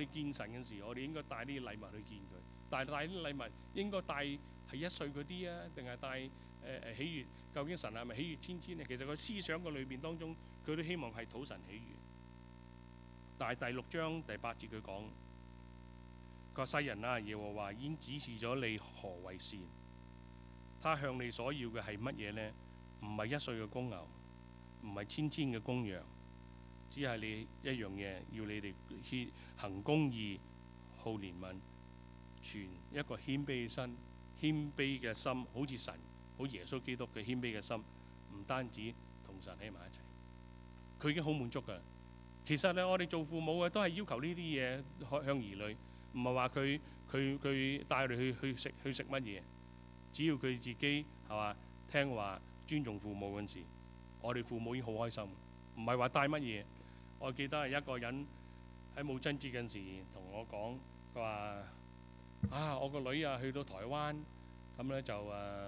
去見神嘅時候，我哋應該帶啲禮物去見佢。但係帶啲禮物應該帶係1歲嗰啲啊，定係帶喜悅？究竟神係咪喜悅千千咧？其實佢思想嘅裏邊當中，佢都希望係討神喜悅。但係第6章第8節佢講：個世人啊，耶和華已經指示咗你何為善。他向你所要嘅係乜嘢呢？唔係1歲嘅公牛，唔係千嘅公羊，只係你一樣嘢，要你哋行公義、好憐憫，存一個謙卑嘅心，謙卑嘅心，好似神，好耶穌基督嘅謙卑嘅心，唔單止同神喺埋一齊，佢已經好滿足㗎。其實咧，我哋做父母嘅都係要求呢啲嘢向兒女，唔係話佢帶佢哋去食乜嘢，只要佢自己係嘛聽話尊重父母嗰陣時，我哋父母已經好開心。唔係話帶乜嘢。我記得係一個人喺母親節嗰陣時同我講，佢話我個女啊去到台灣，咁咧就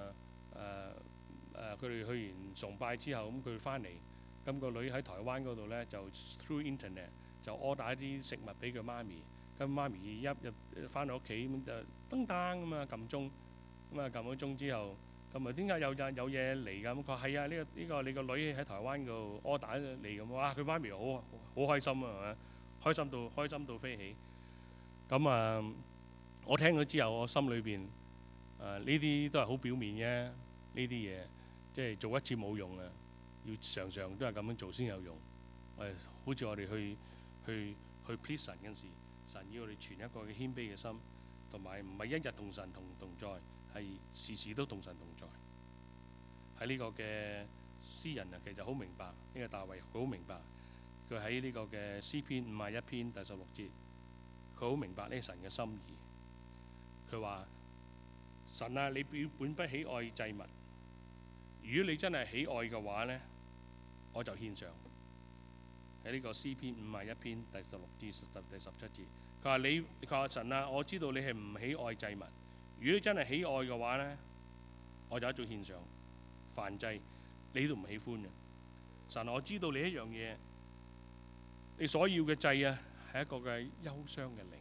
佢哋去完崇拜之後，咁佢翻嚟，咁個女喺台灣嗰度咧就 through internet 就 order 一啲食物俾佢媽咪，咁媽咪一入翻到屋企咁就噔噔咁啊撳鐘，咁啊撳咗鐘之後，咁啊點解有嘢嚟㗎？咁佢話係啊，呢個你個女喺台灣度 order 嚟咁，哇！佢媽咪好開心啊，係咪？開心到飛起。咁我聽咗之後，我心裏邊呢啲都係好表面啫，呢啲嘢即係做一次冇用啊，要常常都係咁樣做先有用。好似我哋去 please 神嗰陣時，神要我哋存一個嘅謙卑嘅心，同埋唔係一日同神同在，係時時都同神同在。喺呢個嘅詩人啊，其實好明白，呢個大衛佢好明白，佢喺呢個嘅詩篇51篇第16節，佢好明白呢神嘅心意。佢話：神啊，你本不喜愛祭物，如果你真係喜愛嘅話呢，我就獻上。喺呢個詩篇51篇第16至第17節，佢話神啊，我知道你係唔喜愛祭物，如果你真係喜愛嘅話呢，我就一早獻上。燔祭你都唔喜歡嘅。神，我知道你一樣嘢，你所要嘅祭啊，係一個嘅憂傷嘅靈，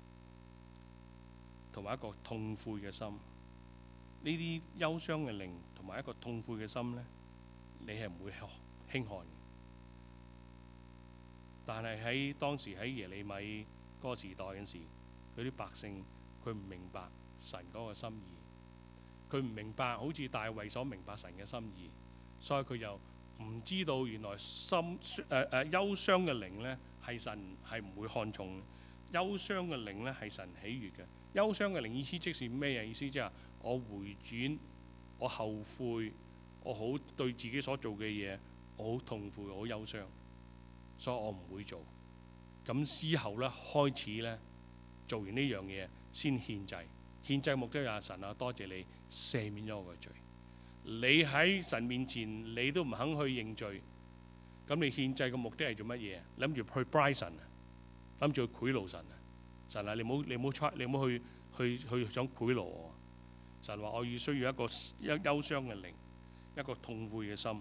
同埋一個痛悔嘅心。呢啲憂傷嘅靈同埋一個痛悔嘅心呢，你係唔會輕看嘅。但係喺當時喺耶利米嗰個時代嗰陣時，佢啲百姓佢唔明白神嗰個心意。佢唔明白，好似大衛所明白神嘅心意，所以佢又唔知道原來憂傷嘅靈呢係神係唔會看重嘅，憂傷嘅靈呢係神喜悅嘅。憂傷嘅靈意思即是咩啊？意思即係我回轉，我後悔，我好對自己所做嘅嘢，我好痛苦，我好憂傷，所以我唔會做。咁之後呢，開始呢，做完呢樣嘢先獻祭。獻祭目的係神啊，多謝你赦免咗我嘅罪。你喺神面前，你都唔肯去認罪，咁你獻祭嘅目的係做乜嘢？諗住去 bribe 神啊，諗住去賄賂神啊。神啊，你唔好去想賄賂我。神話我需要一個憂傷嘅靈，一個痛悔嘅心。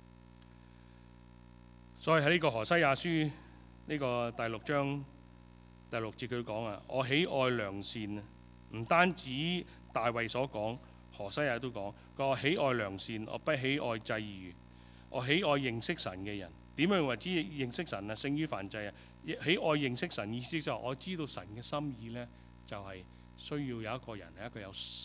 所以喺呢個何西亞書呢個第6章第6節佢講啊，我喜愛良善啊。唔單止大衛所講，何西亞都講，我喜愛良善，我不喜愛祭祀。我喜愛認識神嘅人。點樣為之認識神啊？勝於燔祭啊！喜愛認識神意思就係我知道神嘅心意呢，就係需要有一個人係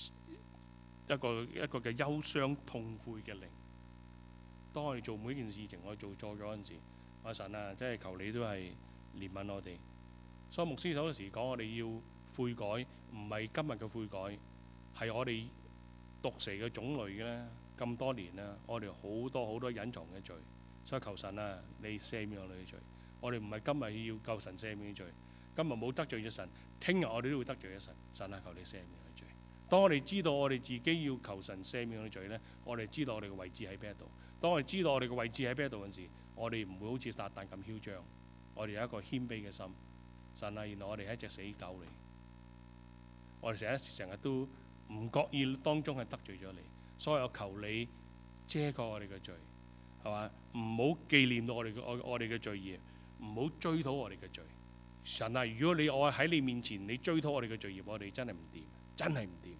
一個嘅憂傷痛悔嘅靈。當我哋做每一件事情，我哋做錯咗嗰陣時，我神啊，真係求你都係憐憫我哋。所以牧師有時講，我哋要悔改，唔係今日嘅悔改，係我哋毒蛇嘅種類嘅咧。咁多年啦，我哋好多隱藏嘅罪，所以求神啊，你赦免我哋嘅罪。我哋唔係今日要求神赦免嘅罪，今日冇得罪咗神，聽日我哋都會得罪咗神。神啊，求你赦免我哋罪。當我哋知道我哋自己要求神赦免我哋罪呢，我哋知道我哋嘅位置喺邊度。當我哋知道我哋嘅位置喺邊度嗰陣時，我哋唔會好似撒旦咁囂張，我哋有一個謙卑嘅心。神啊，原來我哋係一隻死狗嚟。我哋成日都唔覺意當中係得罪咗你，所以我求你遮蓋我哋嘅罪，係嘛？唔好紀念到我哋嘅罪孽，唔好追討我哋嘅罪。 神啊，如果我喺你面前，你追討我哋嘅罪孽，我哋真係唔掂，真係唔掂。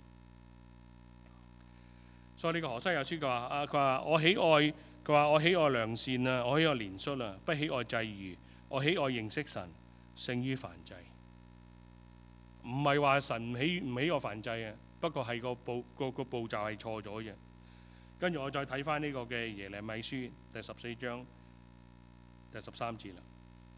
所以呢個何西阿書佢話我喜愛，佢話我喜愛良善啊，我喜愛憐恤啊，不喜愛祭祀，我喜愛認識神勝於燔祭。唔係話神唔喜愛燔祭啊，不過係個步驟係錯咗嘅。跟住我再睇翻呢個嘅耶利米書第14章第13節啦。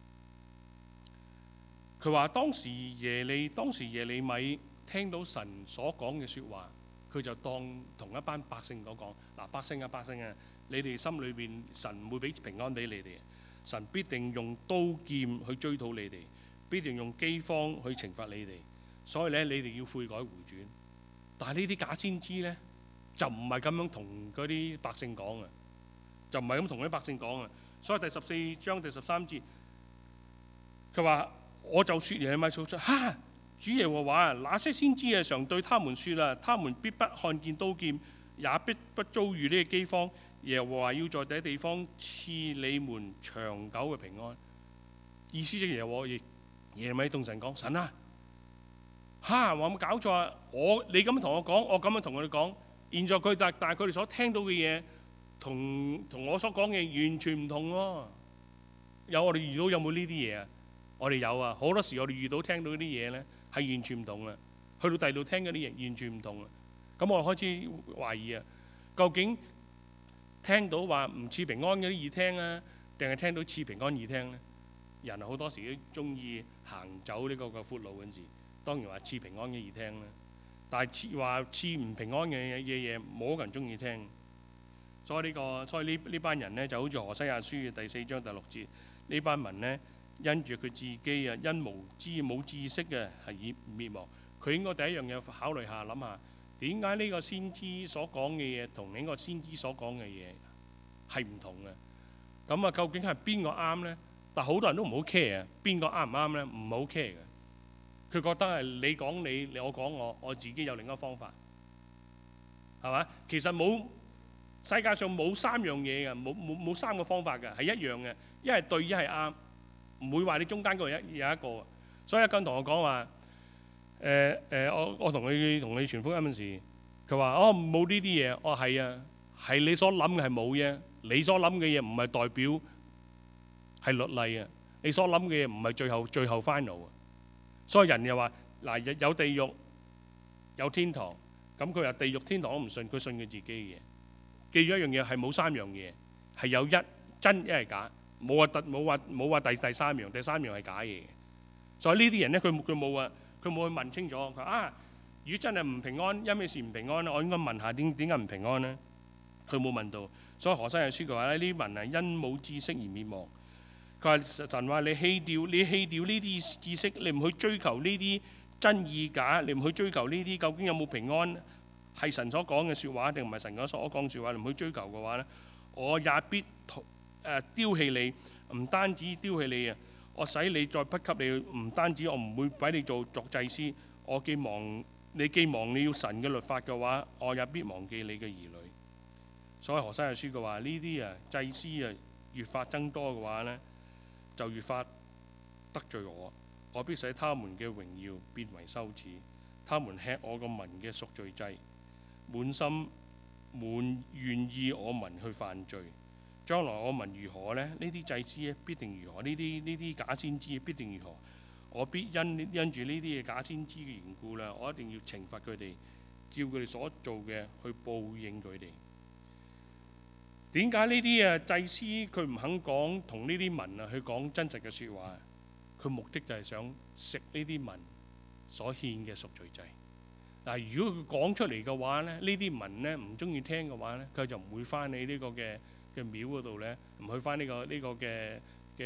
佢話當時耶利米聽到神所講嘅説話，佢就當同一班百姓講：嗱，百姓啊，你哋心裏邊神唔會俾平安俾你哋，神必定用刀劍去追討你哋，必定用饑荒去懲罰你哋。所以咧，你哋要悔改回轉。但係呢啲假先知咧，就唔係咁樣同嗰啲百姓講啊，就唔係咁同啲百姓講啊。所以第14章第13節，佢話：我就説耶利米所說，哈！主耶和華，那些先知啊，常對他們説啊，他們必不看見刀劍，也必不遭遇呢個饑荒。耶和華要在這地方賜你們長久嘅平安。意思即係耶利米同神講：神啊，哈！我有冇搞錯啊？你咁樣同我講，我咁樣同佢哋講，現在但係佢哋所聽到嘅嘢，同我所講嘅完全唔同喎。我哋遇到有冇呢啲嘢啊？我哋有啊，好多時我哋遇到聽到啲嘢咧，係完全唔同啊。去到第二度聽嗰啲嘢完全唔同啊。咁我開始懷疑啊，究竟聽到話唔賜平安嗰啲易聽啊，定係聽到賜平安易聽咧？人好多時都中意行走呢個闊路嗰陣時，當然話賜平安嘅易聽啦。但係話賜唔平安嘅嘢，冇一個人中意聽。所以呢班人咧，就好似何西阿書嘅第4章第6節，呢班民咧，因住佢自己啊，因無知冇知識嘅係以滅亡。佢應該第一樣嘢考慮下，諗下點解呢個先知所講嘅嘢同另一個先知所講嘅嘢係唔同嘅。咁啊，究竟係邊個啱咧？但好多人都唔好 care 啊，邊個啱唔啱咧？唔好 care 嘅。佢覺得係你講你，我講我自己有另一個方法，係嘛？其實世界上冇3樣嘢嘅，冇3個方法嘅，係一樣嘅，一係對，一係啱，唔會話你中間嗰度有一個。所以一個人同我講話，我同你傳福音嗰陣時，佢話冇呢啲嘢，我係啊，係你所諗嘅係冇啫，你所諗嘅嘢唔係代表係律例啊，你所諗嘅嘢唔係最後 final 啊。所以人又話嗱，有地獄有天堂，咁佢話地獄天堂我唔信，佢信佢自己嘅嘢。記住一樣嘢係冇3樣嘢，係有一真一係假，冇話第三樣係假嘢。所以呢啲人咧，佢冇啊，佢冇去問清楚。佢話如果真係唔平安，因咩事唔平安咧？我應該問下點解唔平安咧？佢冇問到。所以何西阿書嘅話咧，呢啲民係因冇知識而滅亡。佢話神話你棄掉呢啲知識，你唔去追求呢啲真義假，你唔去追求呢啲究竟有冇平安，係神所講嘅説話定唔係神所講説話，你唔去追求嘅話咧，我也必丟棄你，唔單止丟棄你啊，我使你再不給你，唔單止我唔會俾你做祭司，我既忘你要神嘅律法嘅話，我也必忘記你嘅兒女。所以何西阿書嘅話呢啲祭司越發增多嘅話咧，就越發得罪我必使他們嘅榮耀變為羞恥，他們吃我個民嘅贖罪祭，滿願意我民去犯罪。將來我民如何呢？呢啲祭司必定如何？呢啲假先知必定如何？我必因住呢啲嘅假先知嘅緣故啦，我一定要懲罰佢哋，照佢哋所做嘅去報應佢哋。點解呢啲祭司佢唔肯講同呢啲民去講真實嘅説話？佢目的就係想食呢啲民所獻嘅贖罪祭。嗱，如果佢講出嚟嘅話咧，呢啲民咧唔中意聽嘅話咧，佢就唔會翻你呢個嘅廟嗰度咧，唔去翻呢個嘅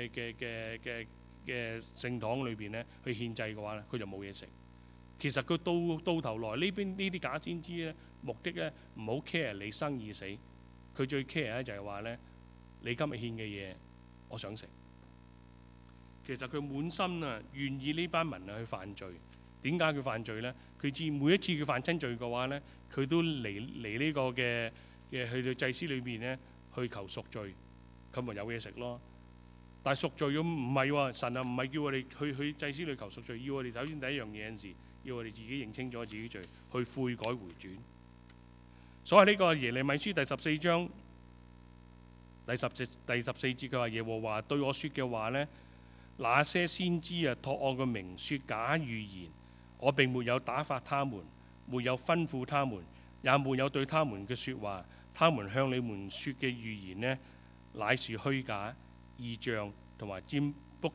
聖堂裏邊咧去獻祭嘅話咧，佢就冇嘢食。其實佢到頭來呢啲假先知咧，目的咧唔好 care 你生與死。佢最 care 咧就係話咧，你今日獻嘅嘢，我想食。其實佢滿心願意呢班民去犯罪。點解佢犯罪咧？佢知每一次佢犯親罪嘅話咧，佢都嚟呢個嘅去到祭司裏邊咧去求贖罪，咁咪有嘢食咯。 但係贖罪唔係喎，神啊唔係叫我哋去祭司裏求贖罪，要我哋首先第一樣嘢陣時，要我哋自己認清楚自己罪，去悔改回轉。所以呢個耶利米書第14章第14節佢話：耶和華對我說嘅話呢，那些先知託我個名說假預言，我並沒有打發他們，沒有吩咐他們，也沒有對他們嘅說話。他們向你們說嘅預言呢，乃是虛假、異象同埋占卜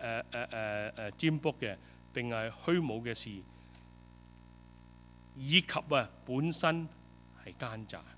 嘅，並係虛無嘅事，以及本身係奸詐。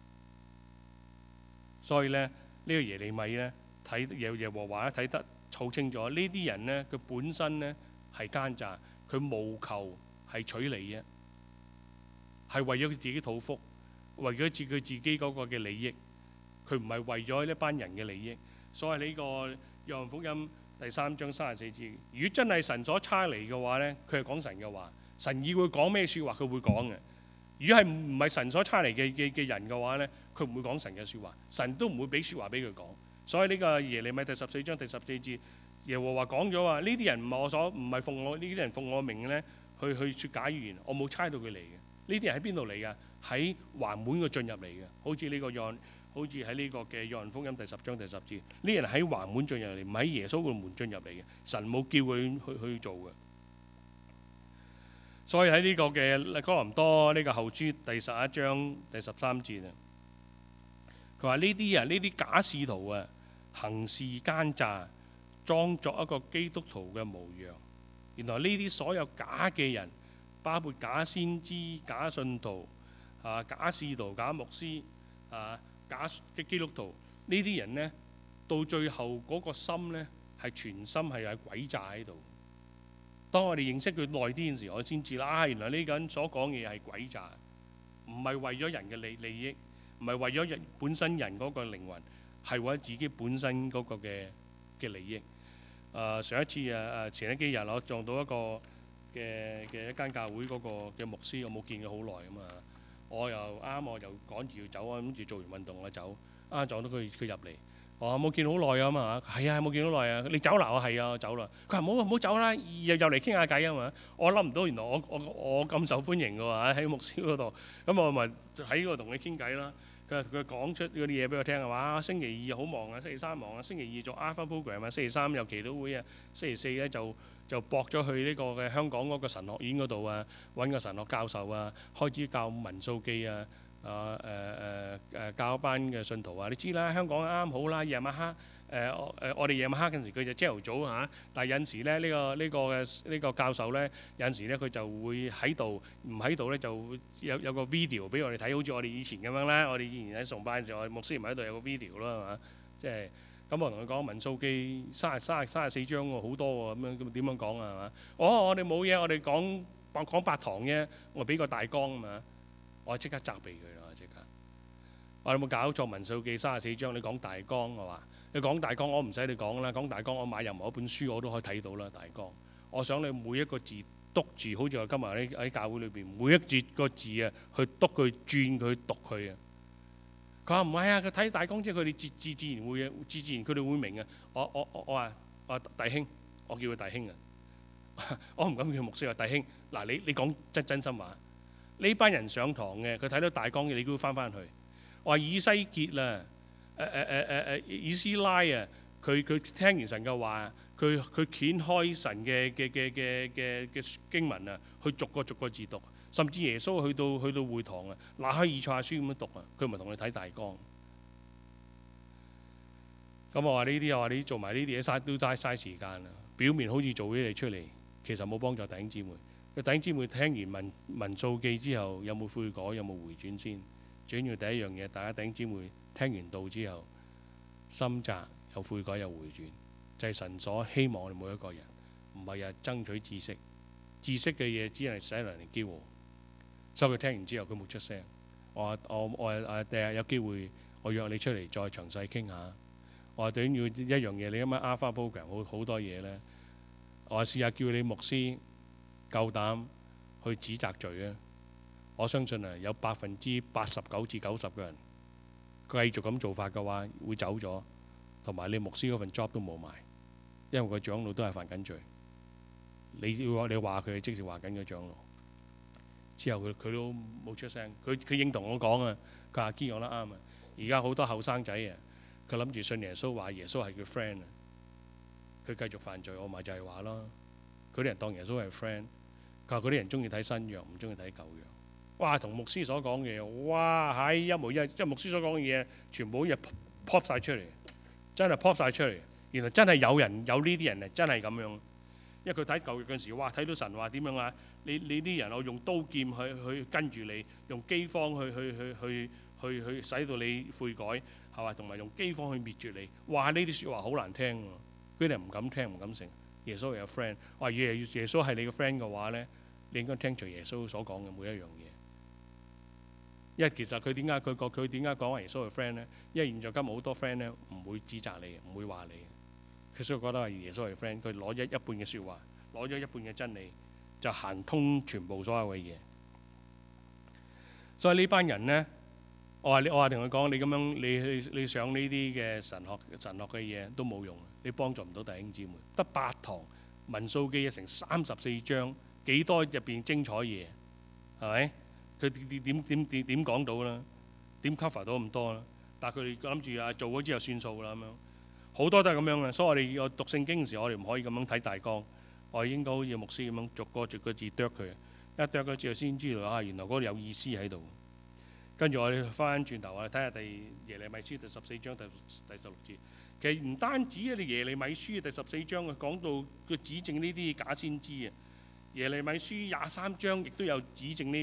所以呢，呢個耶利米呢，睇耶和華睇得好清楚，呢啲人呢，佢本身呢係奸詐，佢務求係取利嘅，係為咗佢自己肚腹，為咗佢自己嗰個嘅利益，佢唔係為咗呢班人嘅利益。所以呢個約翰福音第3章34節，如果真係神所差嚟嘅話呢，佢係講神嘅話，神要佢講咩説話，佢會講嘅。如果係唔係神所差嚟嘅人嘅話呢，佢唔會講神嘅説話，神都唔會俾説話俾佢講。所以呢個耶利米第14章第14節，耶和華講咗話：呢啲人唔係奉我呢啲人奉我名呢去説假預言，我冇差到佢嚟嘅。呢啲人喺邊度嚟㗎？喺橫門嘅進入嚟嘅，好似呢個好似喺呢個嘅約翰福音第10章第10節，呢人喺橫門進入嚟，唔喺耶穌個門進入嚟嘅，神冇叫佢去做嘅。所以喺呢個嘅哥林多呢個後書第11章第13節啊，佢話呢啲假使徒啊，行事奸詐，裝作一個基督徒嘅模樣。原來呢啲所有假嘅人，包括假先知、假信徒、假使徒、假牧師、假嘅基督徒，呢啲人呢，到最後嗰個心呢，係全心係喺詭詐喺度。當我哋認識佢耐啲嘅時候，我先知啦，原來呢個人所講嘅嘢係詭詐，唔係為咗人嘅利益，唔係為咗本身人嗰個靈魂，係為咗自己本身嗰個嘅利益。上一次前幾日我撞到一個嘅一間教會嗰個嘅牧師，我冇見佢好耐啊嘛。我又趕住要走啊，諗住做完運動我走，撞到佢入嚟。我冇見好耐啊嘛，係啊冇見好耐啊，你走啦？我係啊，我走啦。佢話唔好走啦，又嚟傾下偈啊嘛。我諗唔到原來我咁受歡迎嘅喎，喺牧師嗰度。咁我咪喺嗰度同佢傾偈啦。佢講出嗰啲嘢俾我聽係嘛？星期2好忙啊，星期3忙啊，星期2做 Alpha Program 啊，星期3有祈禱會啊，星期4咧就駁咗去呢個嘅香港嗰個神學院嗰度啊，揾個神學教授啊，開始教民數記啊。教一班嘅信徒啊，你知啦，香港啱好啦，夜晚黑我哋夜晚黑嗰陣時佢就朝頭早嚇，但係有陣時咧呢個教授咧有陣時咧佢就會喺度，唔喺度咧就有個 video 俾我哋睇，好似我哋以前咁樣啦。我哋以前喺崇拜嘅時候，我哋牧師唔喺度有個 video 啦，係嘛？即係咁我同佢講民數記34章喎，好多喎，咁點樣講啊？係嘛？我哋冇嘢，我哋講8堂啫，我俾個大綱啊嘛。我即刻責備佢啦！即刻，我有冇搞錯？民數記34章，你講大綱係嘛？你講大綱，我唔使你講啦。講大綱，我買任何一本書我都可以睇到啦。大綱，我想你每一個字篤住，好似我今日喺教會裏邊每一節個字啊，去篤佢、轉佢、讀佢啊。佢話唔係啊，佢睇大綱之後，佢哋自然會自然佢哋會明啊。我話弟兄，我叫佢弟兄啊。我唔敢叫牧師話弟兄。嗱，你講真心話。呢班人上堂嘅，佢睇到大綱嘅，你都要翻去。我話以西結啦，以斯拉啊，佢聽完神嘅話，佢掀開神嘅經文啊，去逐個字讀，甚至耶穌去到會堂啊，拿開以賽亞書咁樣讀啊，佢唔係同你睇大綱。咁我話呢啲，我話你做埋呢啲嘢都嘥時間啊！表面好似做啲嘢出嚟，其實冇幫助弟兄姊妹。弟兄姊妹聽完民數記之後，有冇悔改，有冇回轉先？最緊要第一樣嘢，大家弟兄姊妹聽完道之後，心窄有悔改有回轉，就係神所希望我哋每一個人，唔係日爭取知識，知識嘅嘢只係使人嚟驕傲。所以佢聽完之後，佢冇出聲。我第日有機會，我約你出嚟再詳細傾下。我話最緊要一樣嘢，你今晚 Alpha Program 好多嘢呢。我話試下叫你牧師夠膽去指責罪啊！我相信啊，有89%至90%嘅人繼續咁做法嘅話，會走咗，同埋你牧師嗰份 job 都冇埋。 因為個長老都係犯緊罪。你話佢即係話緊個長老。之後佢都冇出聲，佢認同我講啊，佢話堅講得啱啊。而家好多後生仔啊，佢諗住信耶穌，話耶穌係佢 friend 啊，佢繼續犯罪，我咪就係話咯。嗰啲人當耶穌係 friend，佢話嗰啲人中意睇新約，唔中意睇舊約。哇，同牧師所講嘅嘢，哇係一模一樣，即係牧師所講嘅嘢，全部好似 pop 晒出嚟，真係 pop 晒出嚟。原來真係有呢啲人係真係咁樣。因為佢睇舊約嗰陣時，哇睇到神話點樣啊？你啲人我用刀劍去跟住你，用饑荒去使到你悔改，係嘛？同埋用饑荒去滅絕你。哇！呢啲説話好難聽喎，佢哋唔敢聽，唔敢成。耶穌有 friend， 哇！耶穌係你個 friend 嘅話咧，你應該聽隨耶穌所講嘅每一樣嘢。因為其實佢點解講話耶穌係 friend 咧？因為現在今日好多 friend 咧唔會指責你，唔會話你。佢所以覺得係耶穌係 friend， 佢攞咗一半嘅説話，攞咗一半嘅真理，就行通全部所有嘅嘢。所以呢班人呢，我話同佢講，你咁樣你上呢啲嘅神學嘅嘢都冇用，你幫助唔到弟兄姊妹。得8堂民數記成34章，幾多入邊精彩嘢，係咪？佢點講到啦？點 cover 到咁多啦？但係佢哋諗住做咗之後算數啦咁樣。好多都係咁樣嘅，所以我哋讀聖經嘅時候，我哋唔可以咁樣睇大綱，我哋應該好似牧師咁樣逐個字啄佢，一啄佢之後先知道原來嗰度有意思喺度。跟住我哋翻轉頭，我哋睇下耶利米書第14章第16節。其實唔單止你耶利米書第14章講到佢指證呢啲假先知啊，耶利米書23章亦都有指證呢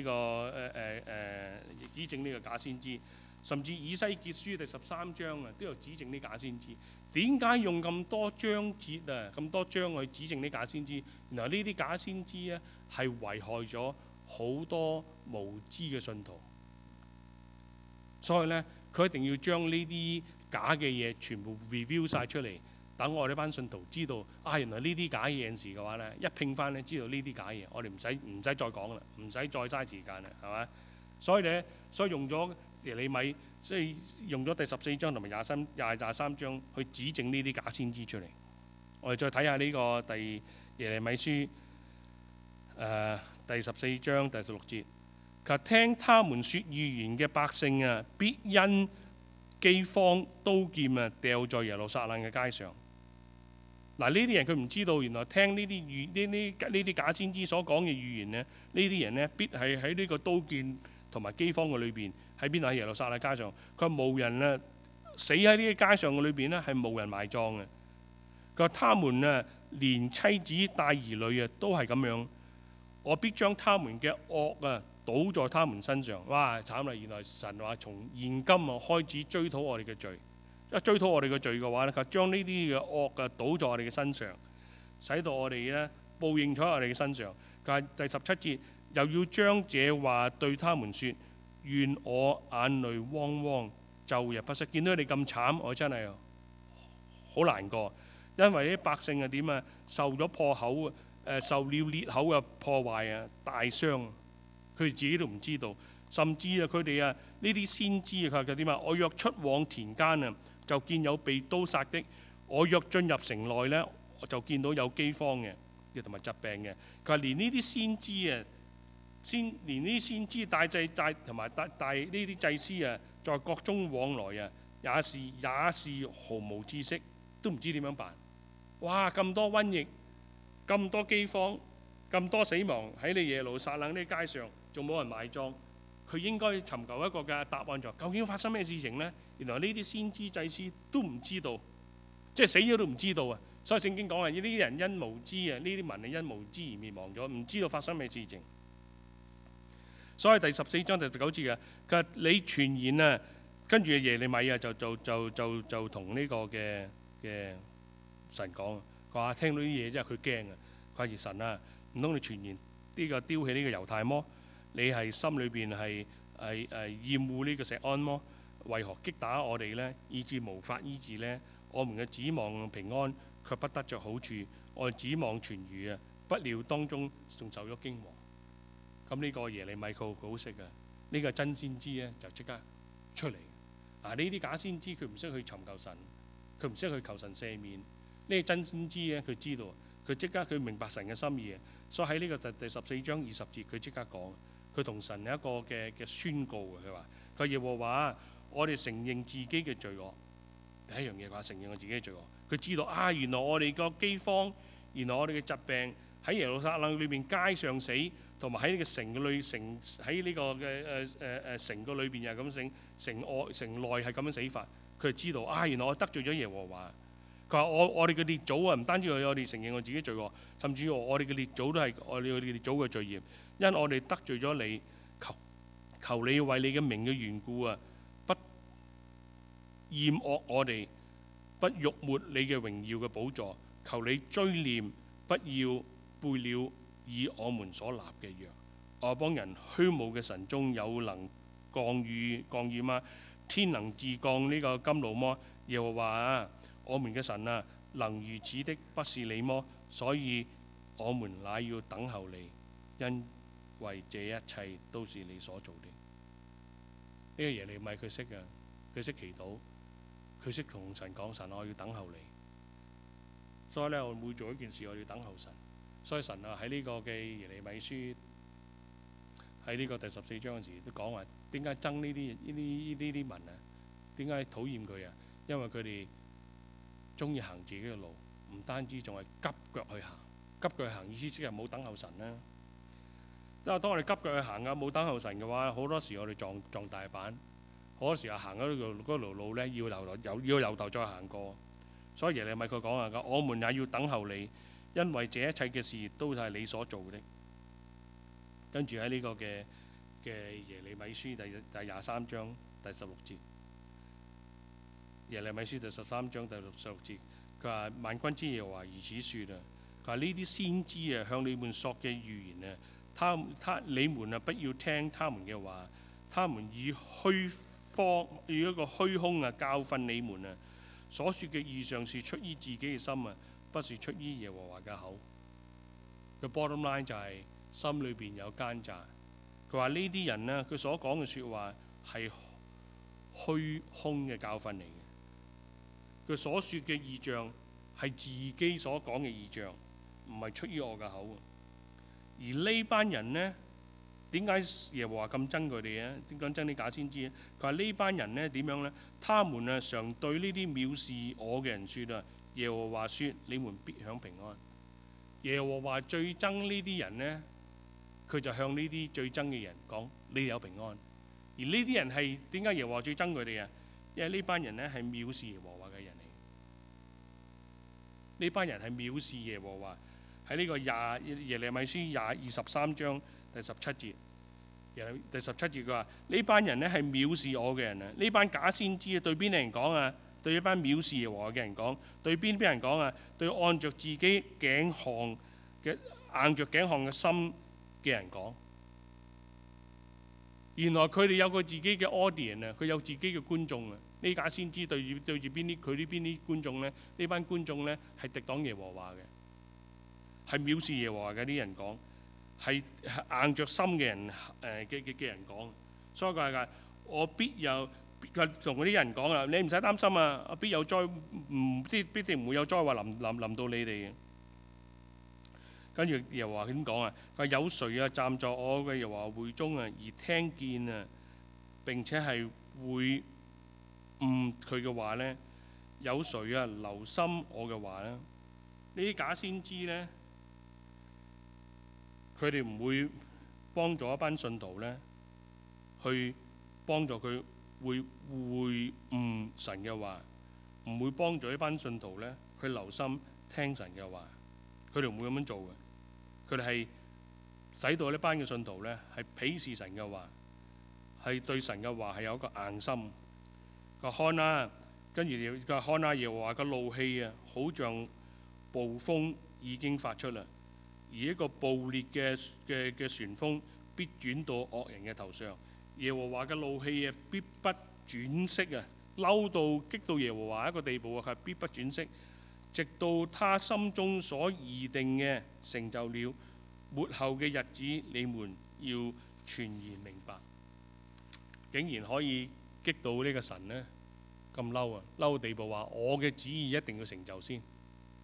個假先知。甚至以西結書第13章都有指證啲假先知。點解用咁多章節咁多章去指證啲假先知？原來呢啲假先知係危害咗好多無知嘅信徒。所以呢，佢一定要將呢啲假嘅嘢全部 review 晒出嚟，等我哋班信徒知道原來呢啲假嘢有陣時嘅話呢，一拼翻呢，知道呢啲假嘢，我哋唔使再講啦，唔使再嘥時間啦，係咪？所以用咗耶利米，所以用咗第14章同埋23章去指證呢啲假先知出嚟。我哋再睇下呢個耶利米書第14章第16節，佢聽他們說預言嘅百姓必因饑荒刀劍掉在耶路撒冷嘅街上。嗱，呢啲人佢唔知道，原來聽呢啲假先知所講嘅預言呢啲人呢，必係喺呢個刀劍同埋饑荒嘅裏邊。喺邊度？喺耶路撒冷街上，佢話無人死喺呢個街上嘅裏邊係無人埋葬嘅。佢話他們連妻子帶兒女都係咁樣，我必將他們嘅惡倒在他們身上。哇！慘啦！原來神話從現今開始追討我哋嘅罪，一追討我哋嘅罪嘅話咧，佢將呢啲嘅惡倒在我哋嘅身上，使到我哋報應喺我哋嘅身上。佢話第17節又要將這話對他們說。願我眼淚汪汪，晝夜不息。見到你咁慘，我真係好難過，因為啲百姓點受咗破口受了裂口嘅破壞大傷，佢哋自己都唔知道。甚至佢哋呢啲先知佢話點我若出往田間就見有被刀殺的；我若進入城內呢，我就見到有饑荒嘅，同埋疾病嘅。佢話連呢啲先知連呢啲先知大祭同埋大呢啲祭司在國中往來也是毫無知識，都唔知點樣辦。哇！咁多瘟疫，咁多饑荒，咁多死亡喺你耶路撒冷呢街上，仲冇人埋葬。佢應該尋求一個嘅答案，究竟發生咩事情呢？原來呢啲先知祭司都唔知道，即係死咗都唔知道啊！所以聖經講呢啲人因無知呢啲民係因無知而滅亡咗，唔知道發生咩事情。所以第14章第9節佢話你傳言跟住耶利米就同呢個嘅神講，佢話聽到啲嘢之後佢驚佢話神唔通你傳言呢個丟棄呢個猶太麼？你係心裏邊係厭惡呢個錫安麼？為何擊打我哋呢？以致無法醫治呢？我們嘅指望平安，卻不得着好處；我哋指望痊癒不料當中仲受咗驚惶。咁呢個耶利米佢好識呢個真先知就即刻出嚟。呢啲假先知佢唔識去尋求神，佢唔識去求神赦免， 呢個真先知咧，佢知道，佢即刻佢明白神嘅心意，所以喺呢個第14章20節，佢即刻講，佢同神有一個嘅宣告嘅，佢話：佢耶和華，我哋承認自己嘅罪惡。第一樣嘢佢話承認我自己嘅罪惡。佢知道啊，原來我哋個饑荒，原來我哋嘅疾病喺耶路撒冷裏邊街上死，同埋喺呢個城嘅裏城喺呢個嘅城個裏邊又係咁死，城內係咁樣死法。佢就知道啊，原來我得罪咗耶和華。佢話我哋嘅列祖啊，唔單止我哋承認我自己罪惡，甚至我哋嘅列祖都係我哋列祖嘅罪孽，因我哋得罪咗你，求你為你嘅名嘅緣故啊，不厭惡我哋，不辱沒你嘅榮耀嘅寶座，求你追念，不要背了以我們所立嘅約。外邦人虛無嘅神中有能降雨嗎？天能自降呢個甘露麼？耶和華啊，我們嘅神啊，能如此的不是你麼？所以我們乃要等候你，因為這一切都是你所做的。呢個耶利米佢識嘅，佢識祈禱，佢識同神講：神，我要等候你。所以咧，我每做一件事，我要等候神。所以神啊，喺呢個嘅耶利米書喺呢個第14章嗰時都講話，點解憎呢啲民啊？點解討厭佢啊？因為佢哋中意行自己嘅路，唔單止仲係急腳去行。急腳去行意思即係冇等候神啦。因為當我哋急腳去行啊，冇等候神嘅話，好多時我哋撞大板，好多時候行嗰條路咧，要由頭再行過。所以耶利米佢講啊，我們也要等候你，因為這一切嘅事都係你所做的。跟住喺呢個嘅耶利米書第23章第16節，耶利米書第13章第16節，佢話：萬軍之耶和華如此説啊，佢話呢啲先知啊向你們說嘅預言啊，你們啊不要聽他們嘅話，他們以一個虛空啊教訓你們啊，所說嘅異象是出於自己嘅心啊，不是出於耶和華嘅口。個 bottom line 就係心裏邊有奸詐。佢話呢啲人呢，佢所講嘅説話係虛空嘅教訓嚟嘅。佢所說嘅異象係自己所講嘅異象，唔係出於我嘅口。而呢班人呢，點解耶和華咁憎佢哋啊？點講憎啲假先知啊？佢話呢班人呢點樣呢？他們啊常對呢啲藐視我嘅人説啊，耶和華説：你們必享平安。耶和華最憎呢啲人呢，佢就向呢啲最憎嘅人講：你有平安。而呢啲人係點解耶和華最憎佢哋啊？因為呢班人呢係藐視耶和華嘅人嚟。呢班人係藐視耶和華。喺呢個耶利米書23章第17節，第17節佢話：呢班人呢係藐視我嘅人啊！呢班假先知啊，對邊啲人講啊？對一班藐視耶和華嘅人講。對邊啲人講啊？對按着自己頸項嘅硬着頸項嘅心嘅人講。原來佢哋有個自己嘅 audience 啊，佢有自己嘅觀眾啊。呢假先知對住邊啲佢呢邊啲觀眾呢？呢班觀眾呢係敵擋耶和華嘅，係藐視耶和華嘅啲人講，係硬着心嘅人嘅人講。所以佢話：我必有同嗰啲人講啦，你唔使擔心啊，必有災，必定唔會有災禍臨到你哋嘅。跟住耶和華點講啊？佢話：有誰啊站在我嘅耶和華會中啊，而聽見啊，並且係會佢嘅話呢？有誰啊留心我嘅話呢？呢啲假先知呢，佢哋唔會幫助一班信徒呢，去幫助佢會神嘅話，唔會幫助一班信徒呢去留心聽神嘅話。佢哋唔會咁樣做嘅。佢哋係使到呢班嘅信徒呢係鄙視神嘅話，係對神嘅話係有一個硬心。佢話看啊，跟住佢話看啊，耶和華嘅怒氣啊，好像暴風已經發出啦。而一個暴烈嘅旋風必轉到惡人嘅頭上。耶和華嘅怒氣啊，必不轉息啊，嬲到激到耶和華一個地步啊，佢係必不轉息，直到他心中所擬定嘅成就了。末後嘅日子，你們要全然明白。竟然可以激到呢個神呢咁嬲啊！嬲到地步話：我嘅旨意一定要成就先。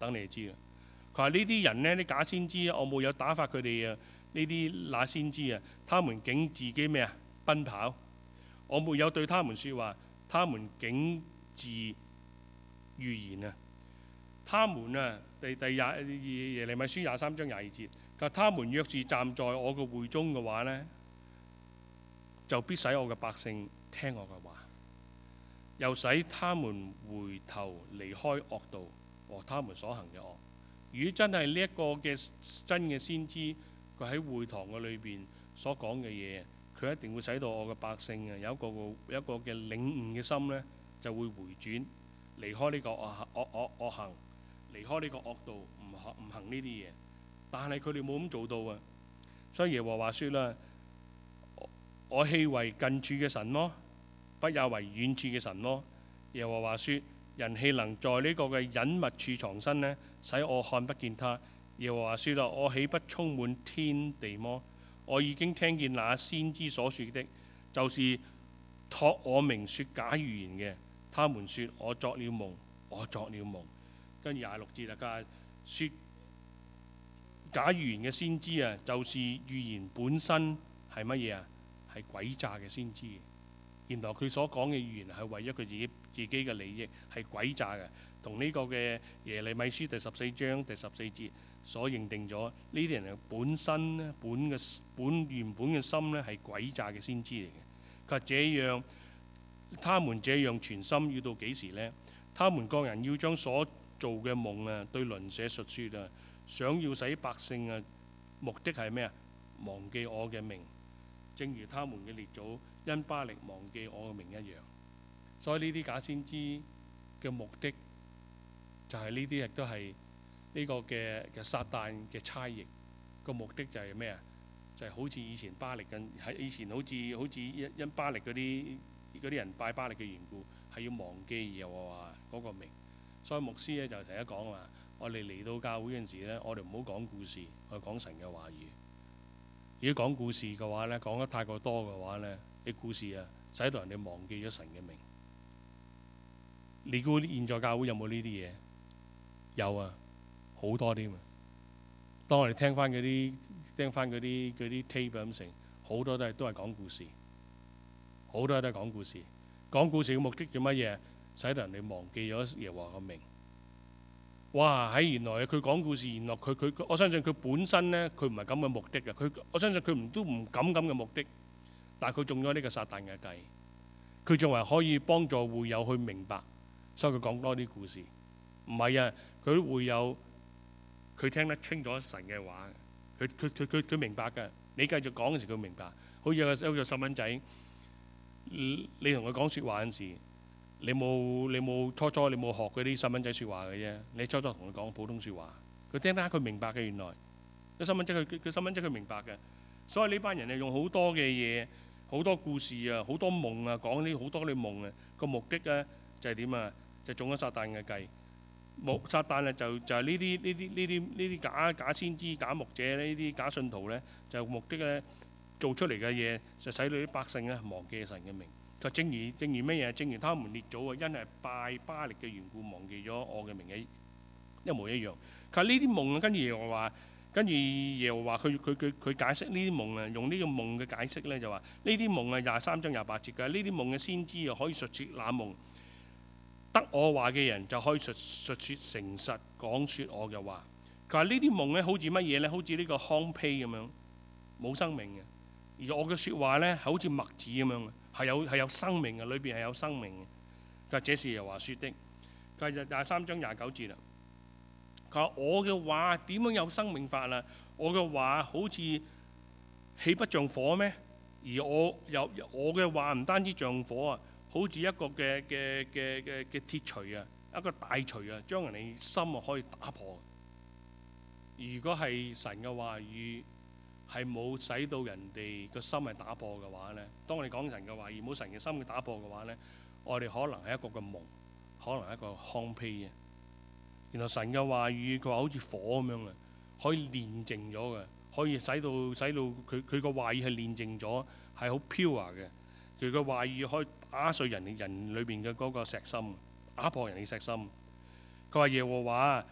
等你哋知啊。佢話呢啲人呢，啲假先知，我冇有打發佢哋啊。呢啲那先知啊，他們竟自己咩啊？奔跑。我沒有對他們說話，他們竟自預言啊。他們啊，耶利米書23章22節，佢話他們若是站在我嘅會中嘅話呢，就必使我嘅百姓聽我嘅話，又使他們回頭離開惡道和他們所行嘅惡。如果真係呢一個嘅真嘅先知，佢喺會堂嘅裏邊所講嘅嘢，佢一定會使到我嘅百姓啊有一個嘅領悟嘅心呢，就會回轉，離開呢個惡行，離開呢個惡道，唔行呢啲嘢。但係佢哋冇咁做到啊。所以耶和華說啦：我豈為近處嘅神麼？不也為遠處嘅神麼？耶和華說：人豈能在呢個嘅隱密處藏身呢？使我看不見他。耶和華說啦：我豈不充滿天地麼？我已經聽見那先知所說的，就是託我名說假預言嘅。他們說我作了夢，我作了夢。跟住26節啦，佢話說假預言嘅先知啊，就是預言本身係乜嘢啊？係詭詐嘅先知。原來佢所講嘅預言係為咗佢自己嘅利益，係詭詐嘅，同呢個嘅耶利米書第14章第14節所認定咗呢啲人嘅本身咧，原本嘅心咧係詭詐嘅先知嚟嘅。佢話這樣，他們這樣存心要到幾時呢？他們各人要將所做嘅夢啊，對鄰舍述説啊，想要使百姓啊，目的係咩啊？忘記我嘅名，正如他們嘅列祖因巴力忘記我嘅名一樣。所以呢啲假先知嘅目的就係呢啲，亦都係呢個嘅撒旦嘅差役。個目的就係咩啊？就係好似以前巴力喺以前好似因巴力嗰啲人拜巴力嘅緣故，係要忘記耶和華嗰個名。所以牧師咧就成日講話，我哋嚟到教會嗰陣時咧，我哋唔好講故事，我哋講神嘅話語。如果講故事嘅話咧，講得太過多嘅話咧，啲故事啊，使到人哋忘記咗神嘅名。你估現在教會有冇呢啲嘢？有啊，好多添啊！當我哋聽翻嗰啲 tape 咁成，好多都係講故事，好多都係講故事。講故事嘅目的叫乜嘢？使到人哋忘記咗耶和華嘅名。哇！喺原來佢講故事，原來佢我相信佢本身咧，佢唔係咁嘅目的嘅。我相信佢都唔敢咁嘅目的，但係佢中咗呢個撒旦嘅計。佢仲話可以幫助會友去明白，所以佢講多啲故事。唔係啊，佢會友佢聽得清楚神嘅話，佢明白嘅。你繼續講嘅時，佢明白。好似有個細蚊仔，你同佢講説話嗰陣時。你冇初你冇學嗰啲細蚊仔説話嘅啫。你初同佢講普通説話，佢聽得佢明白嘅。原來個細蚊仔佢明白嘅。所以呢班人係用好多嘅嘢，好多故事啊，好多夢啊，講呢好多啲夢啊。個目的咧就係點啊？就中咗撒旦嘅計。撒旦咧就係呢啲假先知、假牧者呢啲假信徒咧，就目的咧做出嚟嘅嘢，就使到啲百姓咧忘記神嘅名。正如乜嘢？正如他們列祖啊，因係拜巴力嘅緣故，忘記咗我嘅名一模一樣。佢話呢啲夢啊，跟住耶和華佢解釋呢啲夢啊，用呢個夢嘅解釋咧就話呢啲夢啊23章28節嘅呢啲夢嘅先知啊，可以述説那夢，得我話嘅人就可以述説誠實講説我嘅話。佢話呢啲夢咧好似乜嘢咧？好似呢個糠秕咁樣冇生命嘅，而我嘅説話咧好似麥子咁樣。係有生命嘅，裏邊係有生命嘅。佢話這是耶和華說的。佢話23章29節啦。佢話我嘅話點樣有生命法啊？我嘅話好似豈不像火咩？而我嘅話唔單止像火啊，好似一個嘅鐵錘啊，一個大錘啊，將人哋心啊可以打破。如果係神嘅話語，係冇使到人哋個心係打破嘅話呢，當我哋講神嘅話而冇神嘅心去打破嘅話呢，我哋可能係一個嘅夢，可能係一個糠秕啊。原來神嘅話語佢話好似火咁樣啊，可以煉淨咗嘅，可以使到佢個話語係煉淨咗，係好 pure 嘅。佢個話語可以打碎人裏邊嘅嗰個石心，打破人哋石心。佢話耶和華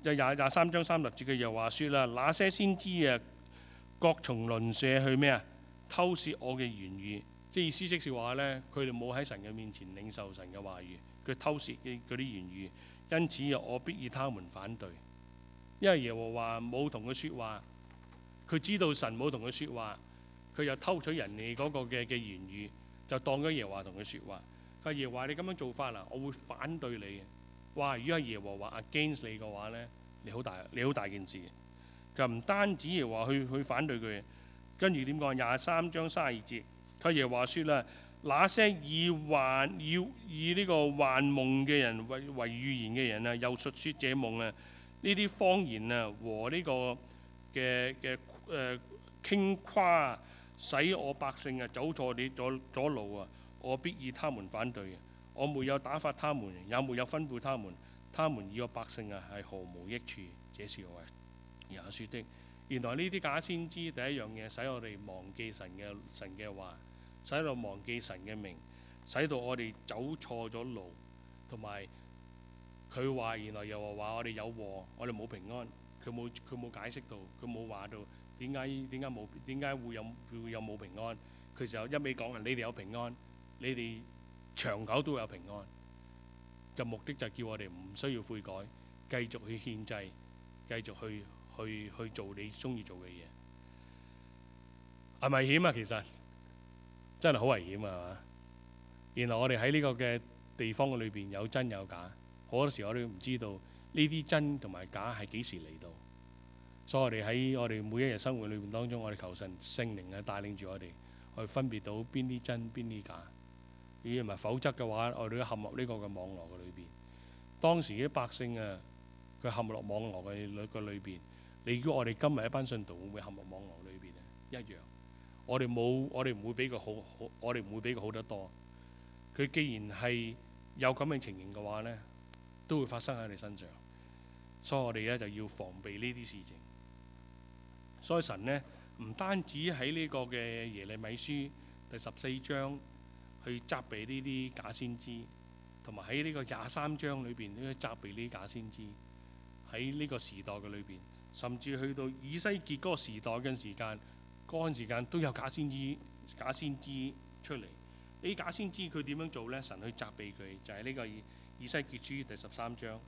就23章30節嘅又話説啦，那些先知啊，各從鄰舍去咩啊？偷竊我嘅言語，即係意思即是話呢，佢哋冇喺神嘅面前領受神嘅話語，佢偷竊嘅嗰啲言語，因此我必以他們反對。因為耶和華冇同佢説話，佢知道神冇同佢説話，佢又偷取人哋嗰個嘅言語，就當咗耶和華同佢説話。佢話耶和華你咁樣做法啊，我會反對你嘅。哇！如果係耶和華 against 你嘅話呢，你好大件事。佢唔單止耶和華去反對佢，跟住點講？23章32節，佢耶和華説啦：那些以呢個幻夢嘅人為預言嘅人啊，又述説這夢啊，呢啲謊言啊和呢個嘅傾誇，使我百姓啊走錯咗路啊，我必以他們反對。我沒有打發他們，也沒有吩咐他們，他們以我百姓啊係毫無益處。這是我也説的。原來呢啲假先知第一樣嘢，使我哋忘記神嘅話，使到忘記神嘅名，使到我哋走錯咗路，同埋佢話原來又話我哋有禍，我哋冇平安。佢冇解釋到，佢冇話到點解會有冇平安。佢就一味講你哋有平安，你哋長久都有平安，就目的就叫我哋唔需要悔改，繼續去獻祭，繼續去做你中意做嘅嘢。係咪危險啊？其實真係好危險啊！係嘛？原來我哋喺呢個嘅地方嘅裏邊有真有假，好多時我哋都唔知道呢啲真同埋假係幾時嚟到。所以我哋喺我哋每一日生活裏邊當中，我哋求神聖靈啊帶領住我哋去分別到邊啲真邊啲假。如果唔係，否則嘅話，我哋都陷入呢個嘅網絡嘅裏邊。當時啲百姓啊，佢陷入網絡嘅裏邊。你估我哋今日一班信徒會唔會陷入網絡裏邊咧？一樣。我哋唔會比佢好，我哋唔會比佢好得多。佢既然係有咁嘅情形嘅話呢，都會發生喺你身上。所以我哋咧就要防備呢啲事情。所以神呢，唔單止喺呢個嘅耶利米書第14章去責備呢啲假先知，同埋喺呢個23章裏邊都責備呢啲假先知。喺呢個時代嘅裏邊，甚至去到以西結嗰個時代嘅時間，嗰陣時間都有假先知出嚟。呢啲假先知佢點樣做呢？神去責備佢，就係呢個以西結書第13章。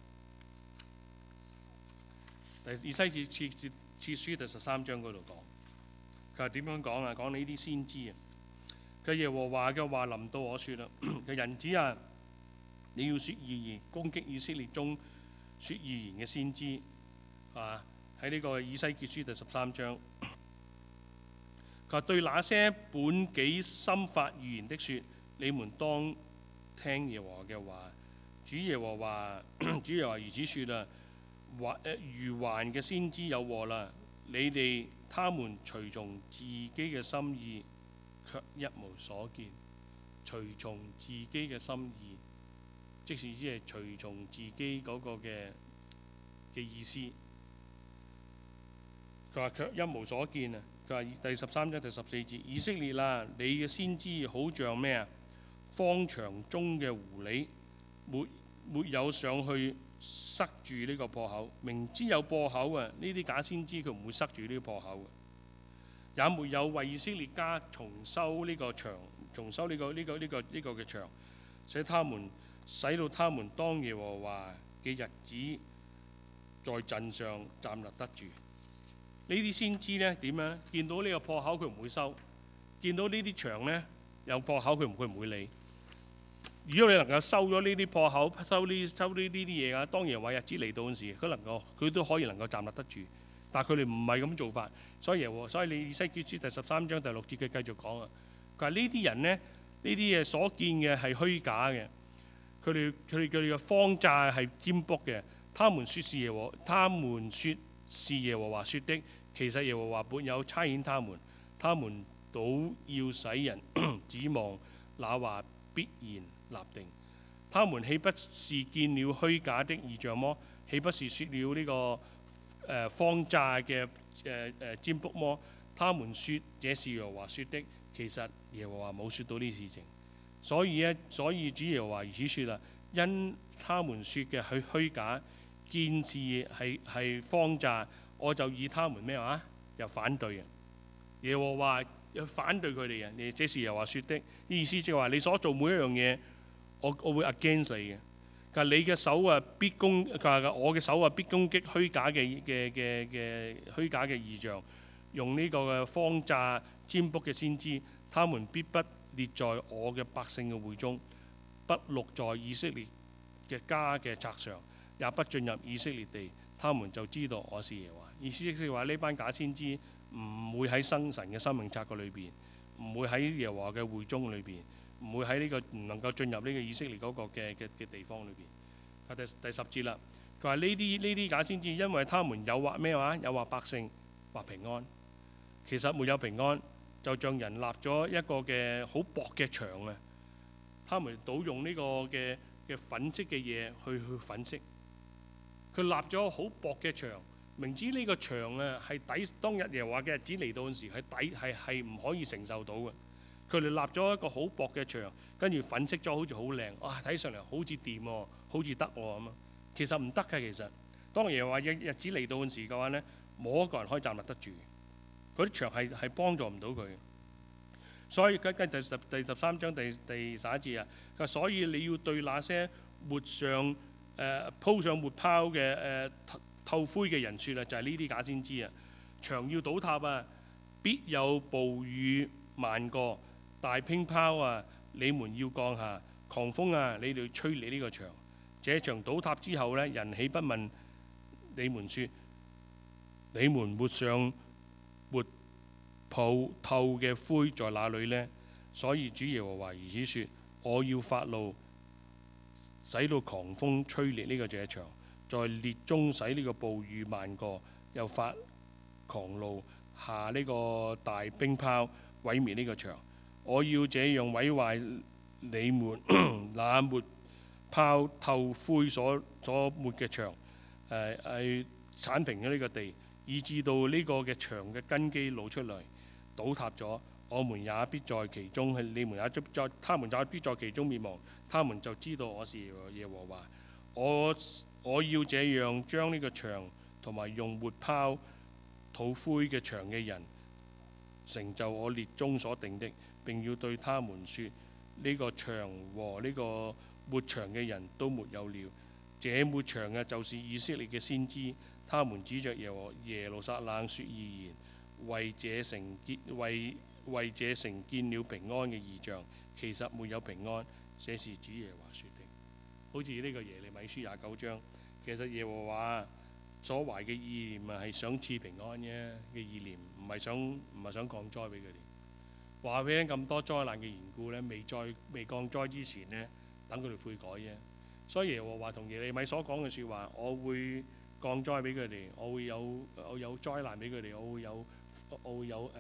以西結書第13章嗰度講，佢話點樣講啊？講呢啲先知啊，佢耶和華嘅話臨到我説啦，佢人子啊，你要説預言攻擊以色列中説預言嘅先知啊。喺呢個以西結書第13章，佢話對那些本己心發預言的説，你們當聽耶和華嘅話。主耶和華如此説啊，愚頑嘅先知有禍啦！你哋他們隨從自己嘅心意，卻一無所見。隨從自己嘅心意，即是只係隨從自己嗰個嘅意思。佢話卻一無所見啊！佢話第13章第14節，以色列啦，你嘅先知好像咩啊？荒場中嘅狐狸，沒有上去塞住呢個破口，明知有破口啊！呢啲假先知佢唔會塞住呢個破口嘅，也沒有為以色列家重修呢個牆，重修呢個嘅牆，使到他們當耶和華嘅日子在陣上站立得住。呢啲先知呢點樣？見到呢個破口佢唔會收，見到呢啲牆呢有破口佢唔會理。如果你能夠收咗呢啲破口，收呢啲嘢啊，當耶和華日子嚟到嗰時，佢都可以能夠站立得住。但係佢哋唔係咁做法，所以你以西結書第13章第6節佢繼續講啊，佢話呢啲人呢，呢啲嘢所見嘅係虛假嘅，佢哋嘅謊詐係占卜嘅，他們說是耶和華說的，其實耶和華沒有差遣他們，他們倒要使人指望那話必然立定。他們豈不是見了虛假的異象麼？豈不是說了呢個謊詐嘅占卜麼？他們說這是耶和華說的，其實耶和華冇說到呢啲事情。所以主耶和華如此說啦，因他們說嘅係虛假， 見是係謊詐，我就以他們咩話又反對啊！耶和華又反對佢哋啊！你這是耶和華說的，意思即係話你所做每一樣嘢，我會 against 你嘅。佢話你嘅手啊必攻，佢話我嘅手啊必攻擊虛假嘅虛假嘅異象，用呢個嘅謊詐占卜嘅先知，他們必不列在我嘅百姓嘅會中，不錄在以色列嘅家嘅冊上，也不進入以色列地，他們就知道我是耶和華。意思即係話呢班假先知唔會喺神嘅生命冊嘅裏邊，唔會喺耶和華嘅會中裏邊，唔會喺呢個唔能夠進入呢個以色列嗰個嘅地方裏邊。第十節啦，佢話呢啲假先知，因為他們誘惑咩話？誘惑百姓或平安，其實沒有平安，就像人立咗一個嘅好薄嘅牆啊！他們倒用呢個嘅粉飾嘅嘢去粉飾，佢立咗好薄嘅牆，明知呢個牆啊係抵當日耶和華嘅日子嚟到嗰時係唔可以承受到嘅。佢哋立咗一個好薄嘅牆，跟住粉飾咗好似好靚，哇！睇上嚟好似掂喎，好似得喎咁啊！其實唔得嘅，其實當耶和華嘅日子嚟到嗰時嘅話呢，冇一個人可以站立得住，嗰啲牆係幫助唔到佢。所以跟第13章第11節啊，佢話所以你要對那些鋪上活拋嘅透灰嘅人説啊，就係呢啲假先知啊，牆要倒塌啊，必有暴雨漫過。大冰雹啊！你們要降下狂風啊！你哋吹你呢個牆，這牆倒塌之後呢，人豈不問你們說：你們抹上活透嘅灰在哪裏呢？所以主耶和華如此說：我要發怒，使到狂風吹裂呢個這牆，在烈中使呢個暴雨漫過，又發狂怒下呢個大冰雹，毀滅呢個牆。我要這樣毀壞你們那抹拋透灰所抹嘅牆，剷平咗呢個地，以致到呢個嘅牆嘅根基露出嚟，倒塌咗。我們也必在其中，他們也必在其中滅亡。他們就知道我是耶和華。我要這樣將呢個牆同埋用抹拋吐灰嘅牆嘅人，成就我列中所定的。並要對他們說：呢個牆和呢個抹牆嘅人都沒有了。這抹牆嘅就是以色列嘅先知，他們指着耶路撒冷說預言，為這城見了平安嘅異象，其實沒有平安，這是主耶和華說的。好似呢個耶利米書29章，其實耶和華所懷嘅意念係想賜平安嘅意念，唔係想降災俾佢哋。話俾你咁多災難嘅緣故呢，未降災之前呢，等佢哋悔改啫。所以耶和華同耶利米所講嘅説話，我會降災俾佢哋，我會有災難俾佢哋，我會有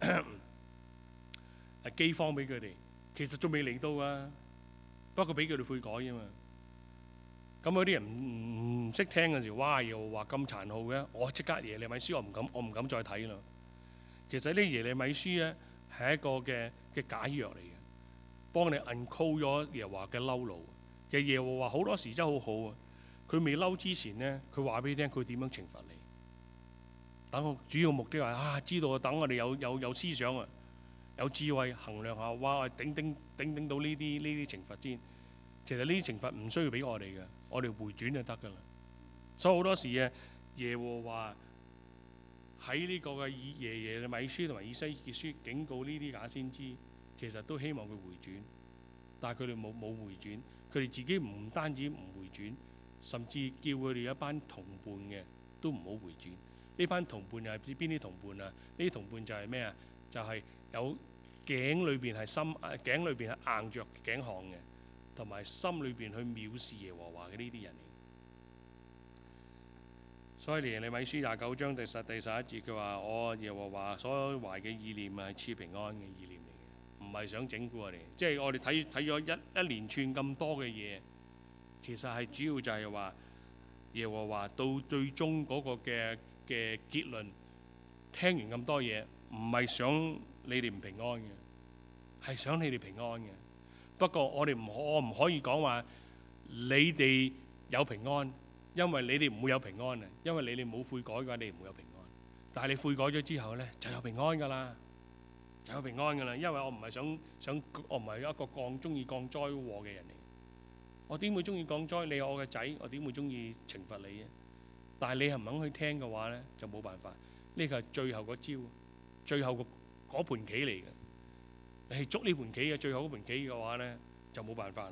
饑荒俾佢哋。其實仲未嚟到啊，不過俾佢哋悔改啫嘛。咁嗰啲人唔識聽嘅時候，哇！耶和華咁殘酷嘅，我即刻耶利米書我唔敢再睇啦。其實呢耶利米書咧，係一個嘅解藥嚟嘅，幫你 uncall 咗耶和華嘅嬲怒。其實耶和華好多時真係好好啊，佢未嬲之前呢，佢話俾你聽佢點樣懲罰你。等我主要目的係知道等我哋有思想啊，有智慧衡量下，哇！頂到呢啲懲罰先。其實呢啲懲罰唔需要俾我哋嘅，我哋回轉就得㗎啦。所以好多時啊，耶和華喺呢個嘅耶利米書同埋以西結書警告呢啲假先知，其實都希望佢回轉，但係佢哋冇回轉，佢哋自己唔單止唔回轉，甚至叫佢哋一班同伴嘅都唔好回轉。呢班同伴又係邊啲同伴啊？呢啲同伴就係咩啊？就係有頸裏邊係硬着頸項嘅，同埋心裏邊去藐視耶和華嘅呢啲人嚟。所以耶利米書29章第11節佢話：我耶和華所懷嘅意念係賜平安嘅意念嚟嘅，唔係想整蠱我哋。即係我哋睇咗一連串咁多嘅嘢，其實係主要就係話耶和華到最終嗰個嘅結論。聽完咁多嘢，唔係想你哋唔平安嘅，係想你哋平安嘅。不過我唔可以講話你哋有平安， 因為你哋唔會有平安啊，因為你哋冇悔改嘅話，你唔會有平安。但係你悔改咗之後呢，就有平安㗎啦，就有平安㗎啦。因為我唔係我唔係一個中意降災禍嘅人嚟。我點會中意降災？你係我嘅仔，我點會中意懲罰你啊？但係你係唔肯去聽嘅話呢，就冇辦法。呢個係最後個招，最後嗰盤棋嚟嘅。你係捉呢盤棋嘅最後嗰盤棋嘅話呢，就冇辦法。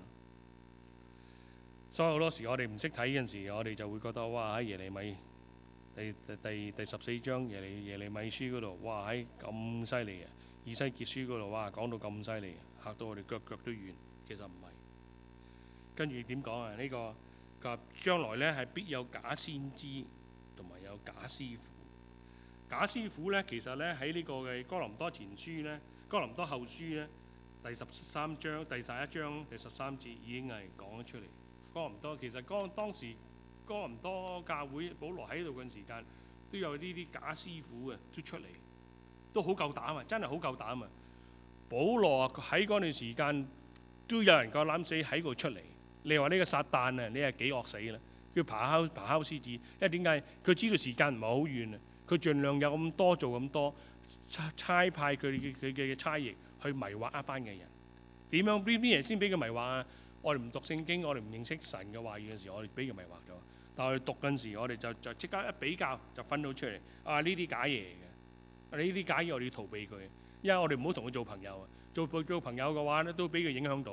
所以好多時我哋唔識睇嗰陣時，我哋就會覺得哇喺耶利米第14章耶利米書嗰度，哇喺咁犀利嘅，以西結書嗰度，哇講到咁犀利，嚇到我哋腳都軟。其實唔係。跟住點講啊？呢個佢話將來呢係必有假先知同埋有假師傅。假師傅呢，其實呢喺呢個嘅哥林多前書呢、哥林多後書呢第13章、第11章、第13節已經係講咗出嚟。哥林多其實當時哥林多教會保羅喺度嘅時間，都有呢啲假師傅啊都出嚟，都好夠膽啊！真係好夠膽啊！保羅喺嗰段時間都有人夠膽死喺度出嚟。你話呢個撒旦啊，你係幾惡死啦？叫咆哮獅子，因為點解？佢知道時間唔係好遠啊，佢盡量有咁多做咁多，差派佢嘅差役去迷惑一班嘅人。點樣邊啲人先俾佢迷惑啊？我哋唔讀聖經，我哋唔認識神嘅話語嘅時候，我哋俾佢迷惑咗。但係我哋讀嗰陣時，我哋就即刻一比較就分到出嚟。啊，呢啲假嘢嚟嘅，呢啲假嘢我哋要逃避佢，因為我哋唔好同佢做朋友啊。做朋友嘅話咧，都俾佢影響到。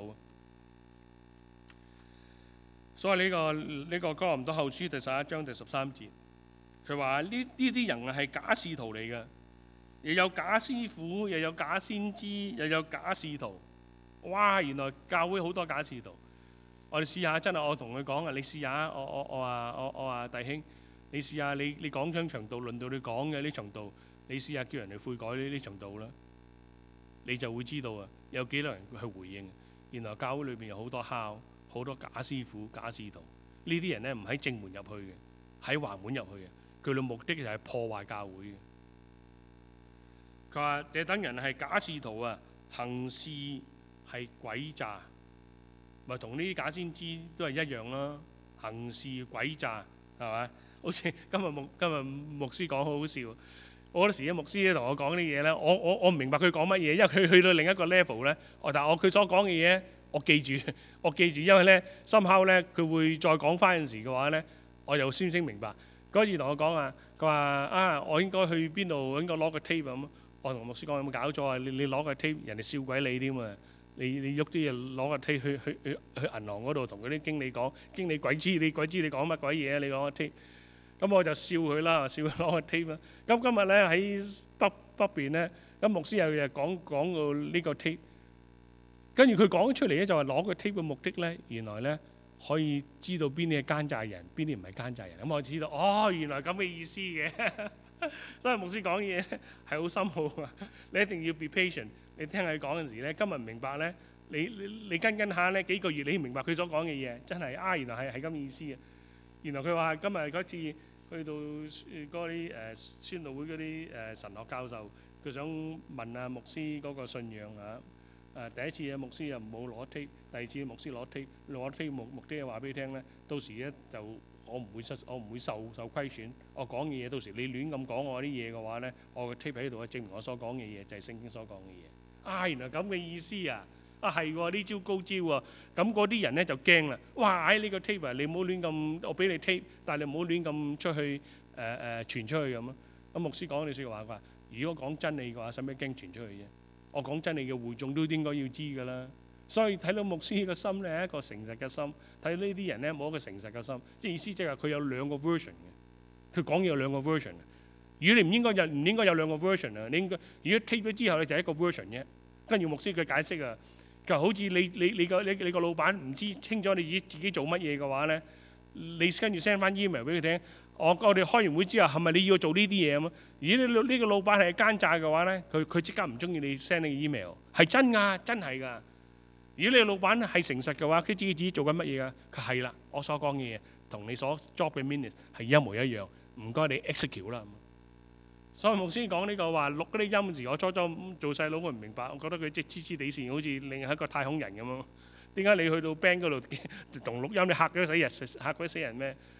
所以呢個哥林多後書第11章第13節，佢話呢啲人係假使徒嚟嘅，又有假師傅，又有假先知，又有假使徒。哇！原來教會好多假使徒。我哋試下，真係我同佢講啊，你試下，我話弟兄，你試下你講張長道，輪到你講嘅呢長道，你試下叫人哋悔改呢長道啦，你就會知道啊，有幾多人去回應。原來教會裏邊有好多敲。好多假師傅、假使徒，呢啲人呢唔喺正門入去嘅，喺橫門入去嘅。佢嘅目的就係破壞教會嘅。佢話：這等人係假使徒啊，行事係詭詐，咪同呢啲假先知都係一樣咯。行事詭詐係咪？好似今日牧師講好好笑。好多時啲牧師咧同我講啲嘢呢，我唔明白佢講乜嘢，因為佢去到另一個 level 呢。但係佢所講嘅嘢。我記住，因為呢深刻呢，佢會再講翻陣時嘅話呢，我又先明白。嗰次同我講啊，佢話啊，我應該去邊度應該攞個 tape 咁。我同牧師講有冇搞錯啊？你攞個 tape，人哋笑鬼你添啊！你喐啲嘢攞個 tape 去銀行嗰度同嗰啲經理講，經理鬼知你講乜鬼嘢啊？你攞個 tape，咁我就笑佢啦，笑佢攞個 tape 啦。咁今日呢，喺北邊呢，咁牧師又講到呢個 tape。跟住佢講出嚟咧，就係攞個 tape 嘅目的咧，原來咧可以知道邊啲係奸詐人，邊啲唔係奸詐人。咁我知道，哦，原來咁嘅意思嘅。所以牧師講嘢係好深奧啊！你一定要 be patient。你聽佢講嗰陣時咧，今日唔明白咧，你跟下咧幾個月，你明白佢所講嘅嘢，真係啊，原來係咁意思嘅。原來佢話今日嗰次去到嗰啲宣道會嗰啲神學教授，佢想問下牧師嗰個信仰啊。第一次嘅牧師又冇攞 tape，第二次嘅牧師攞 tape 目的係話俾你聽咧，到時咧就我唔會受虧損。我講嘅嘢到時你亂咁講我啲嘢嘅話咧，我個 tape 喺度證明我所講嘅嘢就係聖經所講嘅嘢。啊，原來咁嘅意思啊！啊係喎，呢招高招啊！咁嗰啲人咧就驚啦。哇！呢個 tape 你唔好亂咁，我俾你 tape，但係你唔好亂咁出去傳出去咁啊。咁牧師講你説話，佢話：如果講真理嘅話，使咩驚傳出去啫？我講真理嘅會眾都應該要知㗎啦，所以睇到牧師嘅心咧係一個誠實嘅心，睇到呢啲人咧冇一個誠實嘅心，即係意思即係佢有兩個 version 嘅，佢講嘢有兩個 version。如果你唔應該有兩個 version 啊，你應該如果 take 咗之後你就係一個 version 啫。跟住牧師佢解釋啊，佢好似你個老闆唔知清楚你自己做乜嘢嘅話咧，你跟住 send 翻 email 俾佢聽。我哋開完會之後係咪你要做呢啲嘢咁啊？如果呢個老闆係奸詐嘅話咧，佢即刻唔中意你 send 你 email， 係真㗎，真係㗎。如果你個老闆係誠實嘅話，佢知自己做緊乜嘢㗎？佢係啦，我所講嘅嘢同你所 job 嘅 minutes 係一模一樣，唔該你 execute 啦。所以牧師講呢個話錄嗰啲音字，我初做細佬我唔明白，我覺得佢即係黐黐地線，好似另一個太空人咁樣。點解你去到 band 嗰度同錄音，你嚇嗰啲死人咩？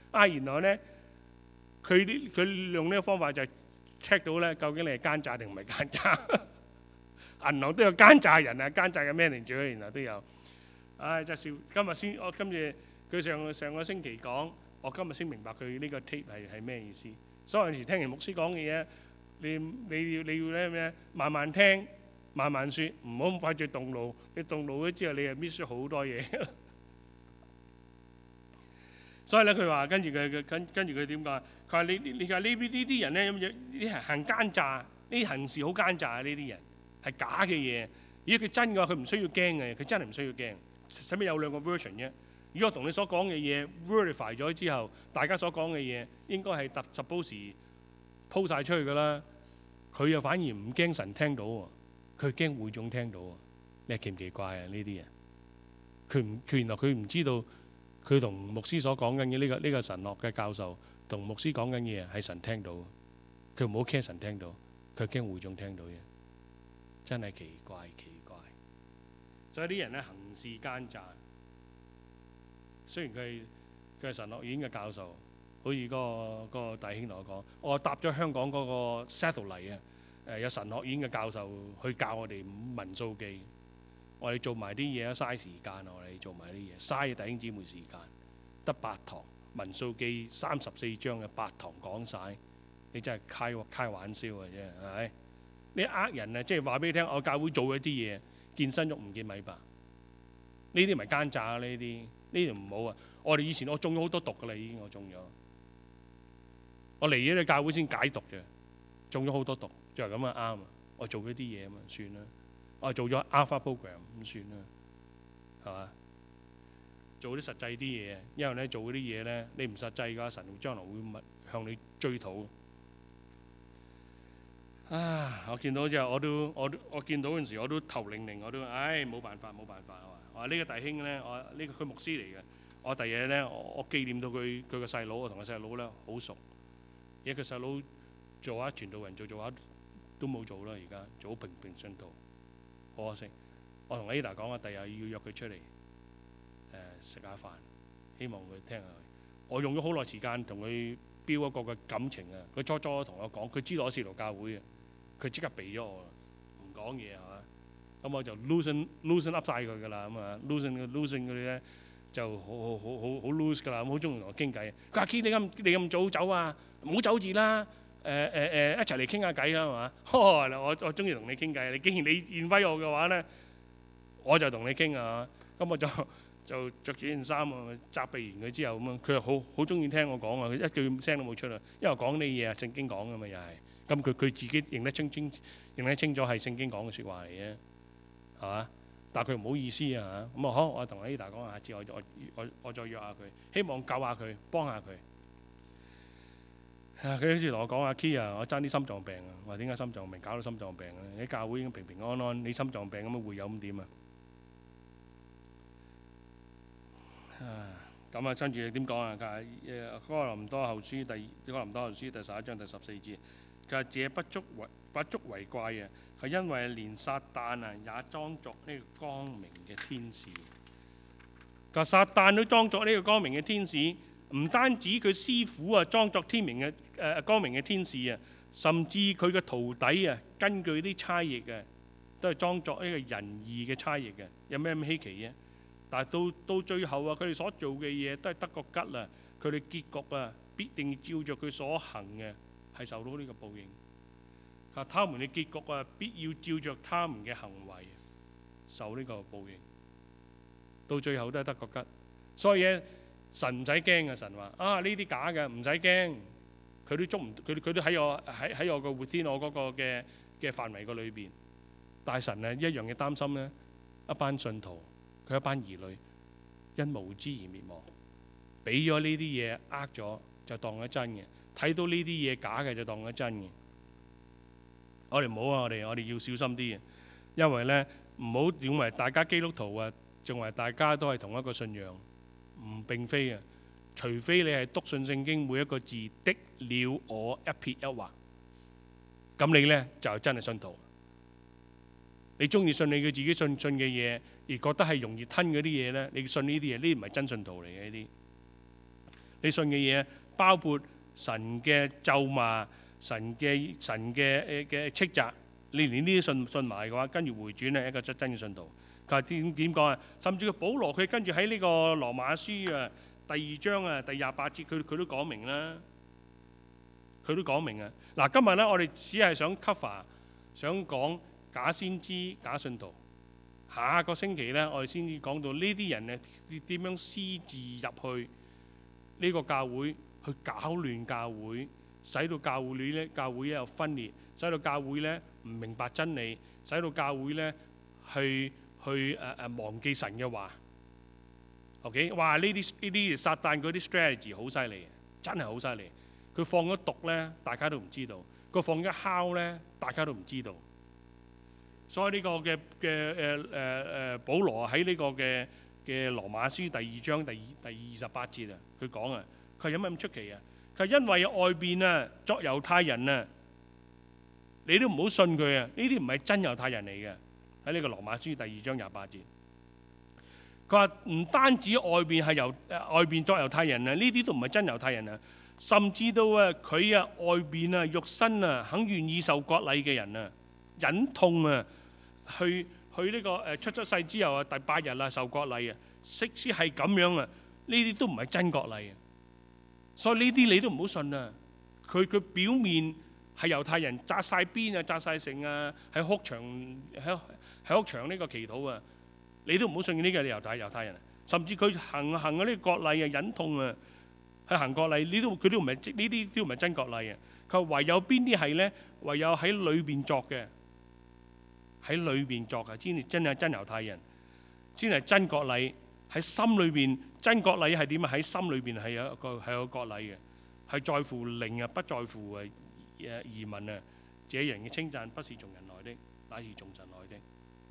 原來咧佢用呢個方法就 check 到咧，究竟你係奸詐定唔係奸詐？銀行都有奸詐人啊，奸詐嘅 manager 原來都有。真係笑！今日佢上個星期講，我今日先明白佢呢個 tape 係咩意思。所以有陣時聽完牧師講嘅嘢，你要咧咩？慢慢聽，慢慢説，唔好咁快就動怒。你動怒咗之後，你係 miss 咗好多嘢。所以咧，佢話跟住佢點講？佢話你話呢啲人咧，呢啲行奸詐，呢啲行事好奸詐啊！呢啲人係假嘅嘢。如果佢真嘅話，佢唔需要驚嘅，佢真係唔需要驚。使乜有兩個 version 啫？如果我同你所講嘅嘢 verify 咗之後，大家所講嘅嘢應該係suppose 鋪晒出去㗎啦。佢又反而唔驚神聽到喎，佢驚會眾聽到喎。你係奇唔奇怪啊？呢啲人，佢原來佢唔知道。佢同牧師所講緊嘅呢個神學嘅教授，同牧師講緊嘅嘢係神聽到，佢唔好驚神聽到，佢驚會眾聽到嘅，真係奇怪。所以啲人咧行事奸詐，雖然佢係神學院嘅教授，好似嗰個弟兄同我講，我搭咗香港嗰個 satellite 啊，有神學院嘅教授去教我哋民數記。我哋做埋啲嘢嘥時間，我哋做埋啲嘢嘥弟兄姊妹時間，得8堂民數記34章嘅8堂講晒，你真係開玩笑嘅啫，係咪？你呃人啊，即係話俾你聽，我教會做一啲嘢，見身喐唔見米白，呢啲咪奸詐啊！呢啲唔好啊！我哋以前我中咗好多毒㗎啦，已經我中咗，我嚟咗你教會先解毒啫，中咗好多毒，就係咁啊啱啊！我做咗啲嘢啊嘛，算啦。我做咗 Alpha Program 咁算啦，係嘛？做啲實際啲嘢，因為咧做嗰啲嘢咧，你唔實際嘅話，神將來會向你追討。我見到之後我見到嗰陣時我都頭擰擰，我都冇辦法我話呢個弟兄咧，佢牧師嚟嘅，我第日咧我紀念到佢個細佬，我同個細佬咧好熟，而家佢細佬做下傳道人做下都冇做啦，而家做平信徒。可惜，我同 Ada 講啊，第日要約佢出嚟食下飯，希望佢聽下。我用咗好耐時間同佢標一個嘅感情啊！佢初同我講，佢知道我係使徒教會嘅，佢即刻避咗我啦，唔講嘢係嘛？咁我就 loosen up 晒佢㗎啦，咁啊 loosen 嗰啲咧就好 loose 㗎啦，咁好中意同我傾偈。佢話 K 你咁早走啊？唔好走住啦！一齊嚟傾下偈啦，係嘛？我中意同你傾偈。你既然你invite我嘅話咧，我就同你傾啊。咁我就着住件衫啊，責備完佢之後咁啊，佢又好中意聽我講啊。佢一句聲都冇出啊，因為講啲嘢係聖經講㗎嘛，又係。咁佢自己認得清楚係聖經講嘅説話嚟嘅，係嘛？但係佢唔好意思啊嚇。咁好，我同 Ada 講下次我再約下佢，希望救下佢，幫下佢。佢好似同我講阿 Key 啊，我爭啲心臟病啊！我話點解心臟病搞到心臟病啊？你喺教會已經平平安安，你心臟病咁樣會有咁點啊？咁啊，跟住點講啊？哥林多後書第11章第14節，佢話這不足為怪啊，係因為連撒旦啊也裝作呢個光明嘅天使。佢話撒旦都裝作呢個光明嘅天使。唔單止佢師傅啊，裝作光明嘅天使啊，甚至佢嘅徒弟啊，根據啲差役啊，都係裝作呢個仁義嘅差役嘅。有咩咁稀奇嘅？但係到最後啊，佢哋所做嘅嘢都係得個吉啊！佢哋結局啊，必定照着佢所行嘅係受到呢個報應。他們嘅結局啊，必要照着他們嘅行為受呢個報應。到最後都係得個吉，所以咧。神唔使驚啊！神話呢啲假嘅唔使驚，佢都捉唔佢都喺我個活天我嗰個嘅範圍個裏邊。但係神一樣嘅擔心咧，一班信徒佢一班兒女因無知而滅亡，俾咗呢啲嘢呃咗就當咗真嘅，睇到呢啲嘢假嘅就當咗真嘅。我哋唔好啊！我哋要小心啲嘅，因為咧唔好認為大家基督徒啊，認為大家都係同一個信仰。並非啊！除非你係篤信聖經每一個字的了我一撇一劃，咁你呢就真係信徒。你中意信你嘅自己信嘅嘢，而覺得係容易吞嗰啲嘢呢，你信呢啲嘢，呢啲唔係真信徒嚟嘅呢啲。 你信嘅嘢包括神嘅咒罵、神嘅斥責，你連呢啲信埋嘅話，跟住回轉係一個真嘅信徒。佢話點講啊？甚至個保羅佢跟住喺呢個羅馬書啊第2章啊第28節，佢都講明啦。佢都講明啊！嗱，今日咧我哋只係想 cover， 想講假先知、假信徒。下個星期咧，我哋先至講到呢啲人咧點樣私自入去呢個教會，去搞亂教會，使到教會有分裂，使到教會咧唔明白真理，使到教會咧去忘記神嘅話。OK， 哇！呢啲撒旦嗰啲 strategy 好犀利，真係好犀利。佢放咗毒咧，大家都唔知道；佢放咗酵咧，大家都唔知道。所以呢個嘅保羅喺呢個嘅羅馬書第2章第28節啊，佢講啊，佢有乜咁出奇啊？佢因為外邊啊作猶太人啊，你都唔好信佢啊！呢啲唔係真猶太人嚟嘅。喺呢個羅馬書第2章28節，佢話唔單止外邊係外邊作猶太人啊，呢啲都唔係真猶太人啊。甚至到佢外邊肉身肯願意受割禮嘅人啊，忍痛去呢個出世之後第8日受割禮啊，即使係咁樣啊，呢啲都唔係真割禮啊。所以呢啲你都唔好信啊。佢表面係猶太人，紮晒辮啊，紮晒繩啊，喺哭牆呢個祈禱啊，你都唔好信呢個猶太人。甚至佢行嗰啲割禮啊，忍痛啊。去行割禮，佢都唔係呢啲都唔係真割禮嘅。佢唯有邊啲係咧？唯有喺裏邊作嘅，喺裏邊作嘅先至真係真猶太人，先係真割禮。喺心裏邊真割禮係點啊？喺心裏邊係有割禮嘅，係在乎靈啊，不在乎儀文啊。這人嘅稱讚不是從人來的，乃是從神來的。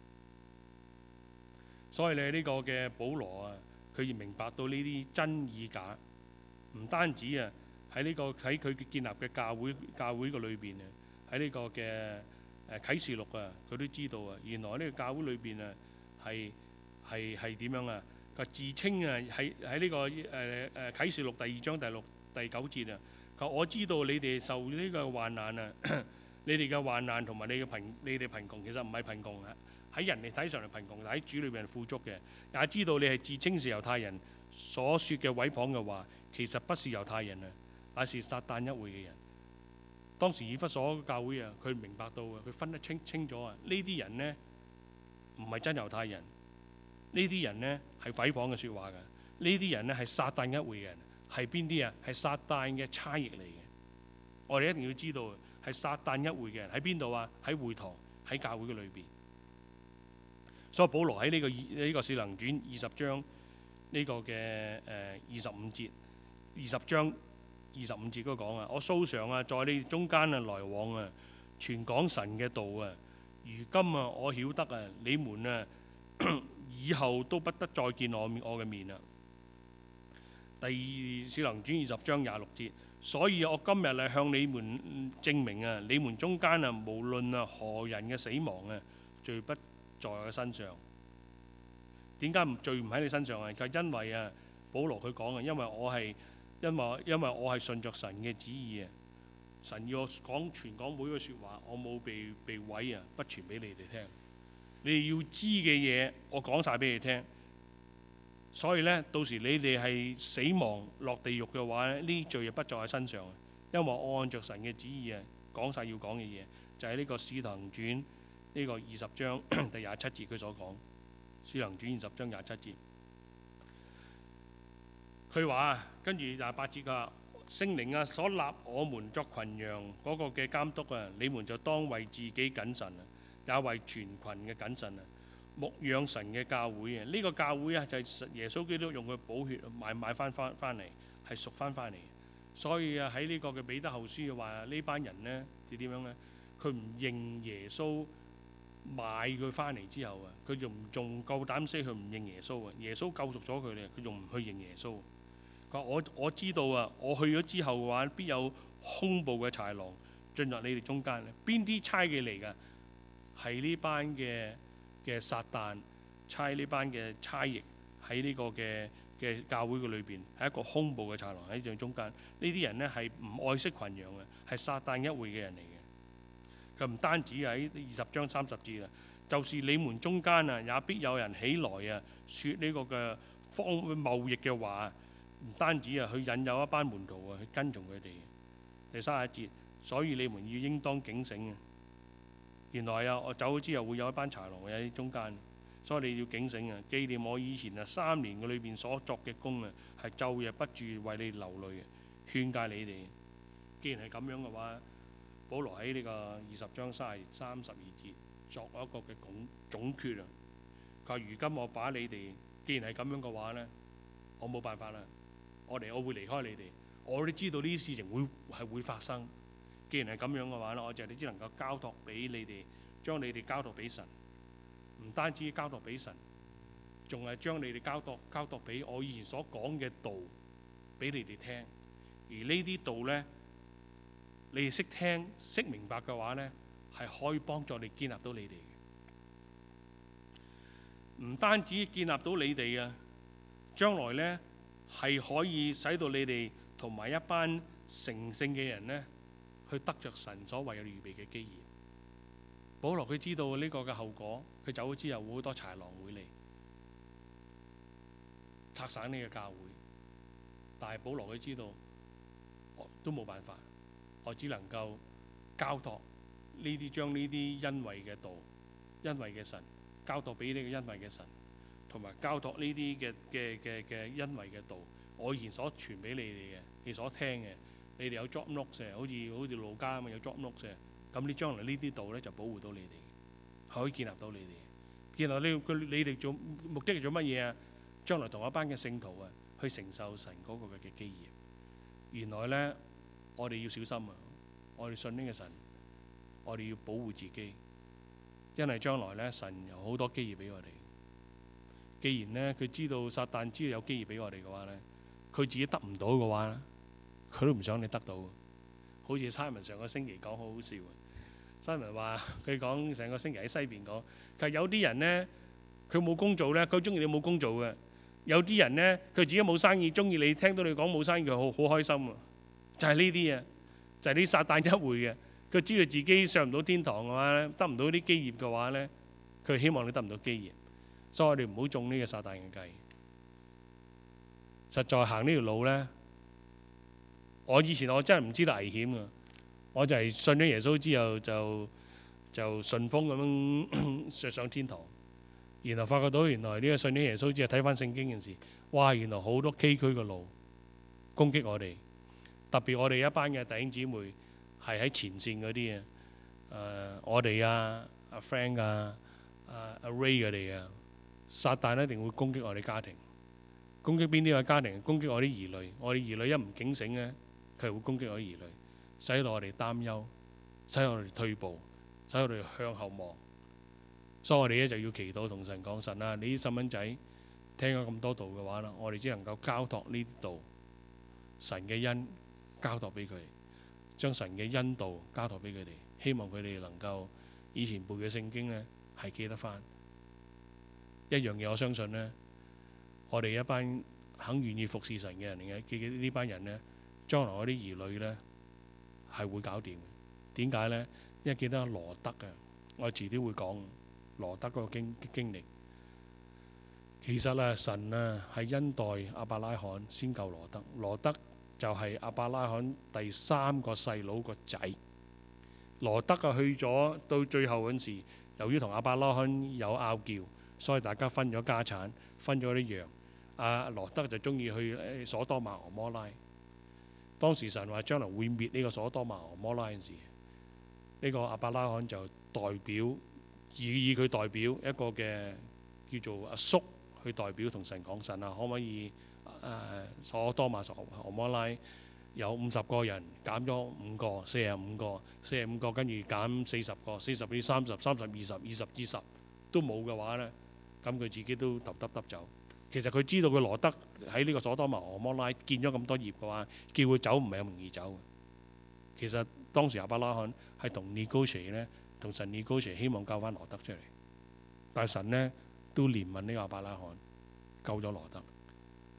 所以你呢個嘅保羅啊，佢亦明白到呢啲真與假。唔單止啊，喺佢建立嘅教會個裏邊啊，喺呢個嘅啟示錄啊，佢都知道啊。原來呢個教會裏邊啊，係點樣啊？佢自稱啊，喺呢個啟示錄第2章第9節啊，佢我知道你哋受呢個患難啊，你哋嘅患難同埋你哋貧窮，其實唔係貧窮啊，喺人哋睇上嚟貧窮，但喺主裏邊係富足嘅。也知道你係自稱是猶太人所說嘅毀謗嘅話，其實不是猶太人啊，乃是撒旦一會嘅人。當時以弗所教會啊，佢明白到啊，佢分得清楚啊，呢啲人呢，唔係真猶太人，呢啲人呢，係毀謗嘅説話㗎，呢啲人呢，係撒旦一會嘅人，係邊啲啊？係撒旦嘅差役嚟嘅。我哋一定要知道係撒旦一會嘅人喺邊度啊？喺會堂，喺教會嘅裏邊。所以保羅喺呢個使徒行傳20章呢個嘅25節。20章25節嗰度講啊，我素常啊，在你中間啊來往啊，傳講神嘅道啊。如今啊，我曉得啊，你們啊以後都不得再見我嘅面啊。第二使徒行傳20章26節，所以我今日啊向你們證明啊，你們中間啊無論何人嘅死亡啊，罪不在我身上。點解罪唔喺你身上啊？就因為啊，保羅佢講啊，因為我係順着神嘅旨意啊，神要我傳講每個説話，我冇被毀啊，不傳俾你哋聽。你哋要知嘅嘢，我講晒俾你聽。所以呢，到時你哋係死亡落地獄嘅話呢，呢罪就不在我身上，因為我按着神嘅旨意啊，講晒要講嘅嘢，就係呢個使徒行傳呢個20章第27節佢所講。使徒行傳20章27節。佢話跟住28節啊，聖靈啊所立我們作群羊嗰個嘅監督啊，你們就當為自己謹慎啊，也為全群嘅謹慎啊，牧養神嘅教會啊。呢個教會啊就係耶穌基督用佢寶血買翻嚟，係贖翻嚟。所以啊喺呢個嘅彼得後書話呢班人呢，係點樣呢？佢唔認耶穌買佢翻嚟之後啊，佢仲夠膽死，佢唔認耶穌啊。耶穌救贖咗佢哋，佢仲唔去認耶穌。佢話我知道啊，我去咗之後嘅話，必有兇暴嘅豺狼進入你哋中間咧。邊啲差嘅嚟㗎？係呢班嘅撒旦差呢班嘅差役喺呢個嘅嘅教會嘅裏邊係一個兇暴嘅豺狼喺正中間。呢啲人呢係唔愛惜群羊嘅，係撒旦一會嘅人嚟嘅。佢唔單止喺20章30節啊，就是你們中間啊，也必有人起來啊，説呢個嘅貿易嘅話，唔單止啊，去引誘一班門徒啊，去跟從佢哋。第31節，所以你們要應當警醒啊！原來啊，我走咗之後會有一班豺狼喺中間，所以你要警醒啊！紀念我以前啊3年嘅裏邊所作嘅工啊，係晝夜不住為你流淚嘅，勸戒你哋。既然係咁樣嘅話，保羅喺呢個20章32節作一個嘅總結啊。佢話：如今我把你哋，既然係咁樣嘅話呢，我冇辦法啦，我會離開你哋。我都知道呢啲事情會發生。既然係咁樣嘅話咧，我就只能夠交託俾你哋，將你哋交託俾神。唔單止交託俾神，仲係將你哋交託俾我以前所講嘅道俾你哋聽。而呢啲道呢，你哋識聽識明白嘅話呢，係可以幫助你建立到你哋嘅。唔單止建立到你哋啊，將來呢係可以使到你哋同埋一班成聖嘅人呢，去得着神所為嘅預備嘅基業。保羅佢知道呢個嘅後果，佢走咗之後會好多豺狼會嚟拆散呢個教會。但係保羅佢知道，我都冇辦法，我只能夠交託呢啲，將呢啲恩惠嘅道、恩惠嘅神交託俾呢個恩惠嘅神，同埋交託呢啲嘅恩惠嘅道。我以前所傳俾你哋嘅，你所聽嘅，你哋有 drop notes 嘅，好似路加咁樣有 drop notes 嘅。咁你將來呢啲道咧就保護到你哋，可以建立到你哋。建立你哋做目的係做乜嘢啊？將來同一班嘅聖徒啊，去承受神嗰個嘅基業。原來咧，我哋要小心啊！我哋信呢個神，我哋要保護自己，因為將來咧神有好多基業俾我哋。既然咧佢知道撒旦知道有基業俾我哋嘅話咧，佢自己得唔到嘅話咧，佢都唔想你得到。好似 Simon 上個星期講好好笑啊！Simon 話佢講成個星期喺西邊講，佢有啲人呢，佢冇工做呢，佢中意你冇工做嘅；有啲人呢，佢自己冇生意，中意你聽到你講冇生意，佢好開心啊！就係呢啲啊，就係啲撒旦一會嘅。佢知道自己上唔到天堂嘅話咧，得唔到啲基業嘅話呢，佢希望你得唔到基業，所以我哋唔好中呢個撒旦嘅計。實在行呢條路呢。我以前我真係唔知道危險㗎，我就係信咗耶穌之後就順風咁樣上天堂，然後發覺到原來呢個信咗耶穌之後睇翻聖經嘅時，哇！原來好多崎嶇嘅路攻擊我哋，特別我哋一班嘅弟兄姊妹係喺前線嗰啲我哋阿 Frank 阿 Ray 佢哋啊，撒旦一定會攻擊我哋家庭，攻擊邊啲嘅家庭？攻擊我啲兒女，我哋兒女一唔警醒咧。佢會攻擊我啲兒女，使到我哋擔憂，使我哋退步，使我哋向後望。所以我哋咧就要祈禱同神講：神啊，你啲細蚊仔聽咗咁多道嘅話啦，我哋只能夠交託呢啲道，神嘅恩交託俾佢，將神嘅恩道交託俾佢哋，希望佢哋能夠以前背嘅聖經呢係記得翻。一樣嘢我相信呢，我哋一班肯願意服侍神嘅人嚟嘅，呢班人呢。將來我啲兒女呢係會搞掂。點解呢？因為記得羅德啊，我遲啲會講羅德嗰個經歷。其實啊，神啊係恩待亞伯拉罕先救羅德。羅德就係亞伯拉罕第3個細佬個仔。羅德啊去咗到最後嗰時，由於同亞伯拉罕有拗撬，所以大家分咗家產，分咗啲羊。阿羅德就中意去所多瑪俄摩拉。當時神話將來會滅呢個所多瑪俄摩拉嗰陣時，呢個亞伯拉罕就代表以佢代表一個嘅叫做阿叔去代表同神講：神啊，可唔可以所多瑪俄摩拉有50個人減咗5個，45個跟住減40個，40變30，30 20，20至10都冇嘅話呢，咁佢自己都揼走。其實佢知道佢羅德喺呢個所多瑪俄摩拉見咗咁多業嘅話，叫佢走唔係咁容易走。其實當時亞伯拉罕係同negotiate呢，同神negotiate希望救翻羅德出嚟，但係神呢都憐憫呢個亞伯拉罕，救咗羅德。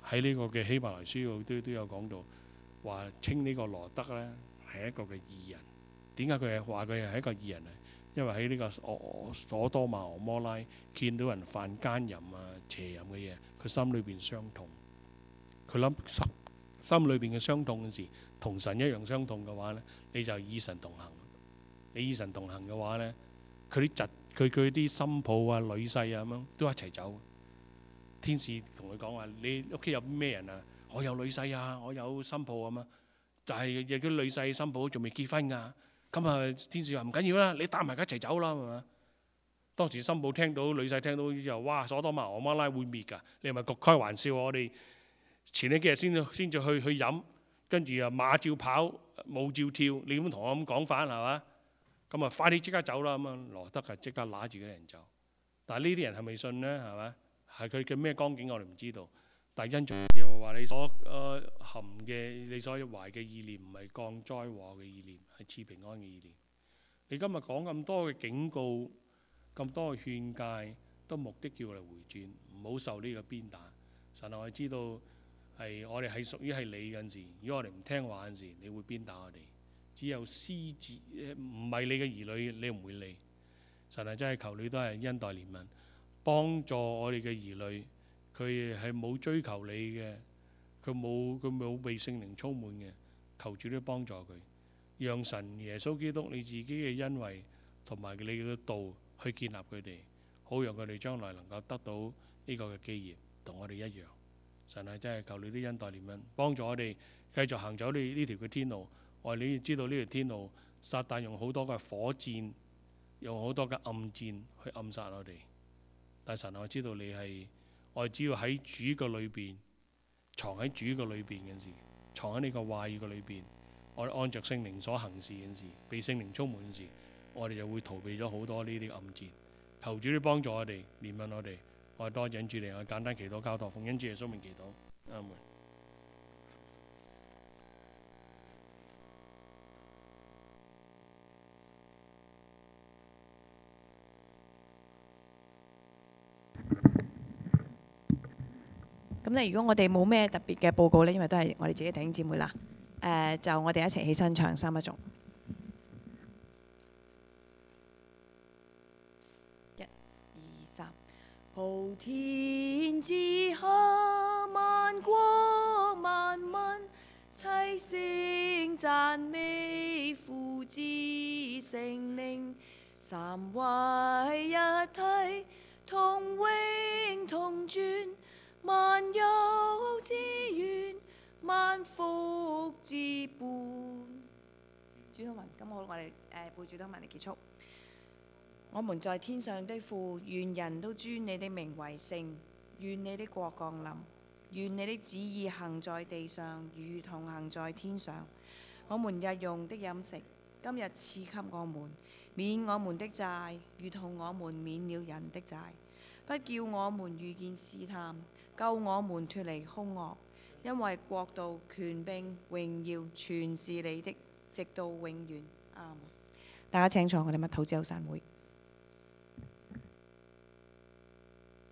喺呢個嘅希伯來書都有講到，話稱呢個羅德咧係一個嘅義人。點解佢係話佢係一個義人咧？因為喺呢個所多瑪俄摩拉見到人犯奸淫啊、邪淫嘅嘢，佢心裏邊傷痛。佢諗心裏邊嘅傷痛嘅時，同神一樣傷痛嘅話咧，你就與神同行。你與神同行嘅話咧，佢啲新抱啊、女婿啊咁樣都一齊走。天使同佢講話：你屋企有咩人啊？我有女婿啊，我有新抱啊嘛。但係亦啲女婿新抱仲未結婚㗎。咁啊，天使話唔緊要啦，你帶埋佢一齊走啦，係嘛？當時新抱聽到女婿聽到之後，哇！所多瑪俄摩拉會滅㗎。你係咪開玩笑？我哋前幾日先至去飲，跟住啊馬照跑，舞照跳。你咁同我咁講法係嘛？咁啊快啲即刻走啦！咁啊羅德啊即刻揦住嗰啲人走。但係呢啲人係咪信呢？係嘛？係佢嘅咩光景我哋唔知道。但係因著又話你所含嘅、你所懷嘅意念唔係降災禍嘅意念，係賜平安嘅意念。你今日講咁多嘅警告、咁多嘅勸誡，都目的叫我哋回轉，唔好受呢個鞭打。神啊，我知道係我哋係屬於係你嗰陣時，如果我哋唔聽話嗰陣時，你會鞭打我哋。只有私自唔係你嘅兒女，你唔會理。神啊，真係求你都係恩待憐憫，幫助我哋嘅兒女。佢係冇追求你嘅，佢冇被聖靈充滿嘅，求主都幫助佢，讓神耶穌基督你自己嘅恩惠同埋你嘅道去建立佢哋，好讓佢哋將來能夠得到呢個嘅基業，同我哋一樣。神係真係求你啲恩待憐憫，幫助我哋繼續行走呢條嘅天路。我哋你知道呢條天路，撒旦用好多嘅火箭，用好多嘅暗箭去暗殺我哋。但神，我知道你係。我哋只要喺主嘅裏邊，藏喺主嘅裏邊嘅時，藏喺呢個話語嘅裏邊，我哋按着聖靈所行事嘅時，被聖靈充滿嘅時，我哋就會逃避咗好多呢啲暗箭。求主都幫助我哋，憐憫我哋。我哋多謝主嚟，我簡單祈禱交託，奉恩主耶穌名祈禱，阿門。 咁咧，如果我哋冇咩特別嘅報告咧，因為都係我哋自己弟兄姊妹啦。就我哋一齊起身唱三一頌。1、2、3。普天之下，萬國萬民，齊聲讚美父子聖靈，三位一體，同榮同尊。萬有之源，萬福之本。主禱文，咁我哋背主禱文嚟結束。我們在天上的父，願人都尊你的名為聖。願你的國降臨。願你的旨意行在地上，如同行在天上。我們日用的飲食，今日賜給我們，免我們的債，如同我們免了人的債。不叫我們遇見試探，救我們脫離兇惡，因為國度、權柄、榮耀，全是你的，直到永遠。阿們。大家請坐，我哋默禱之後散會。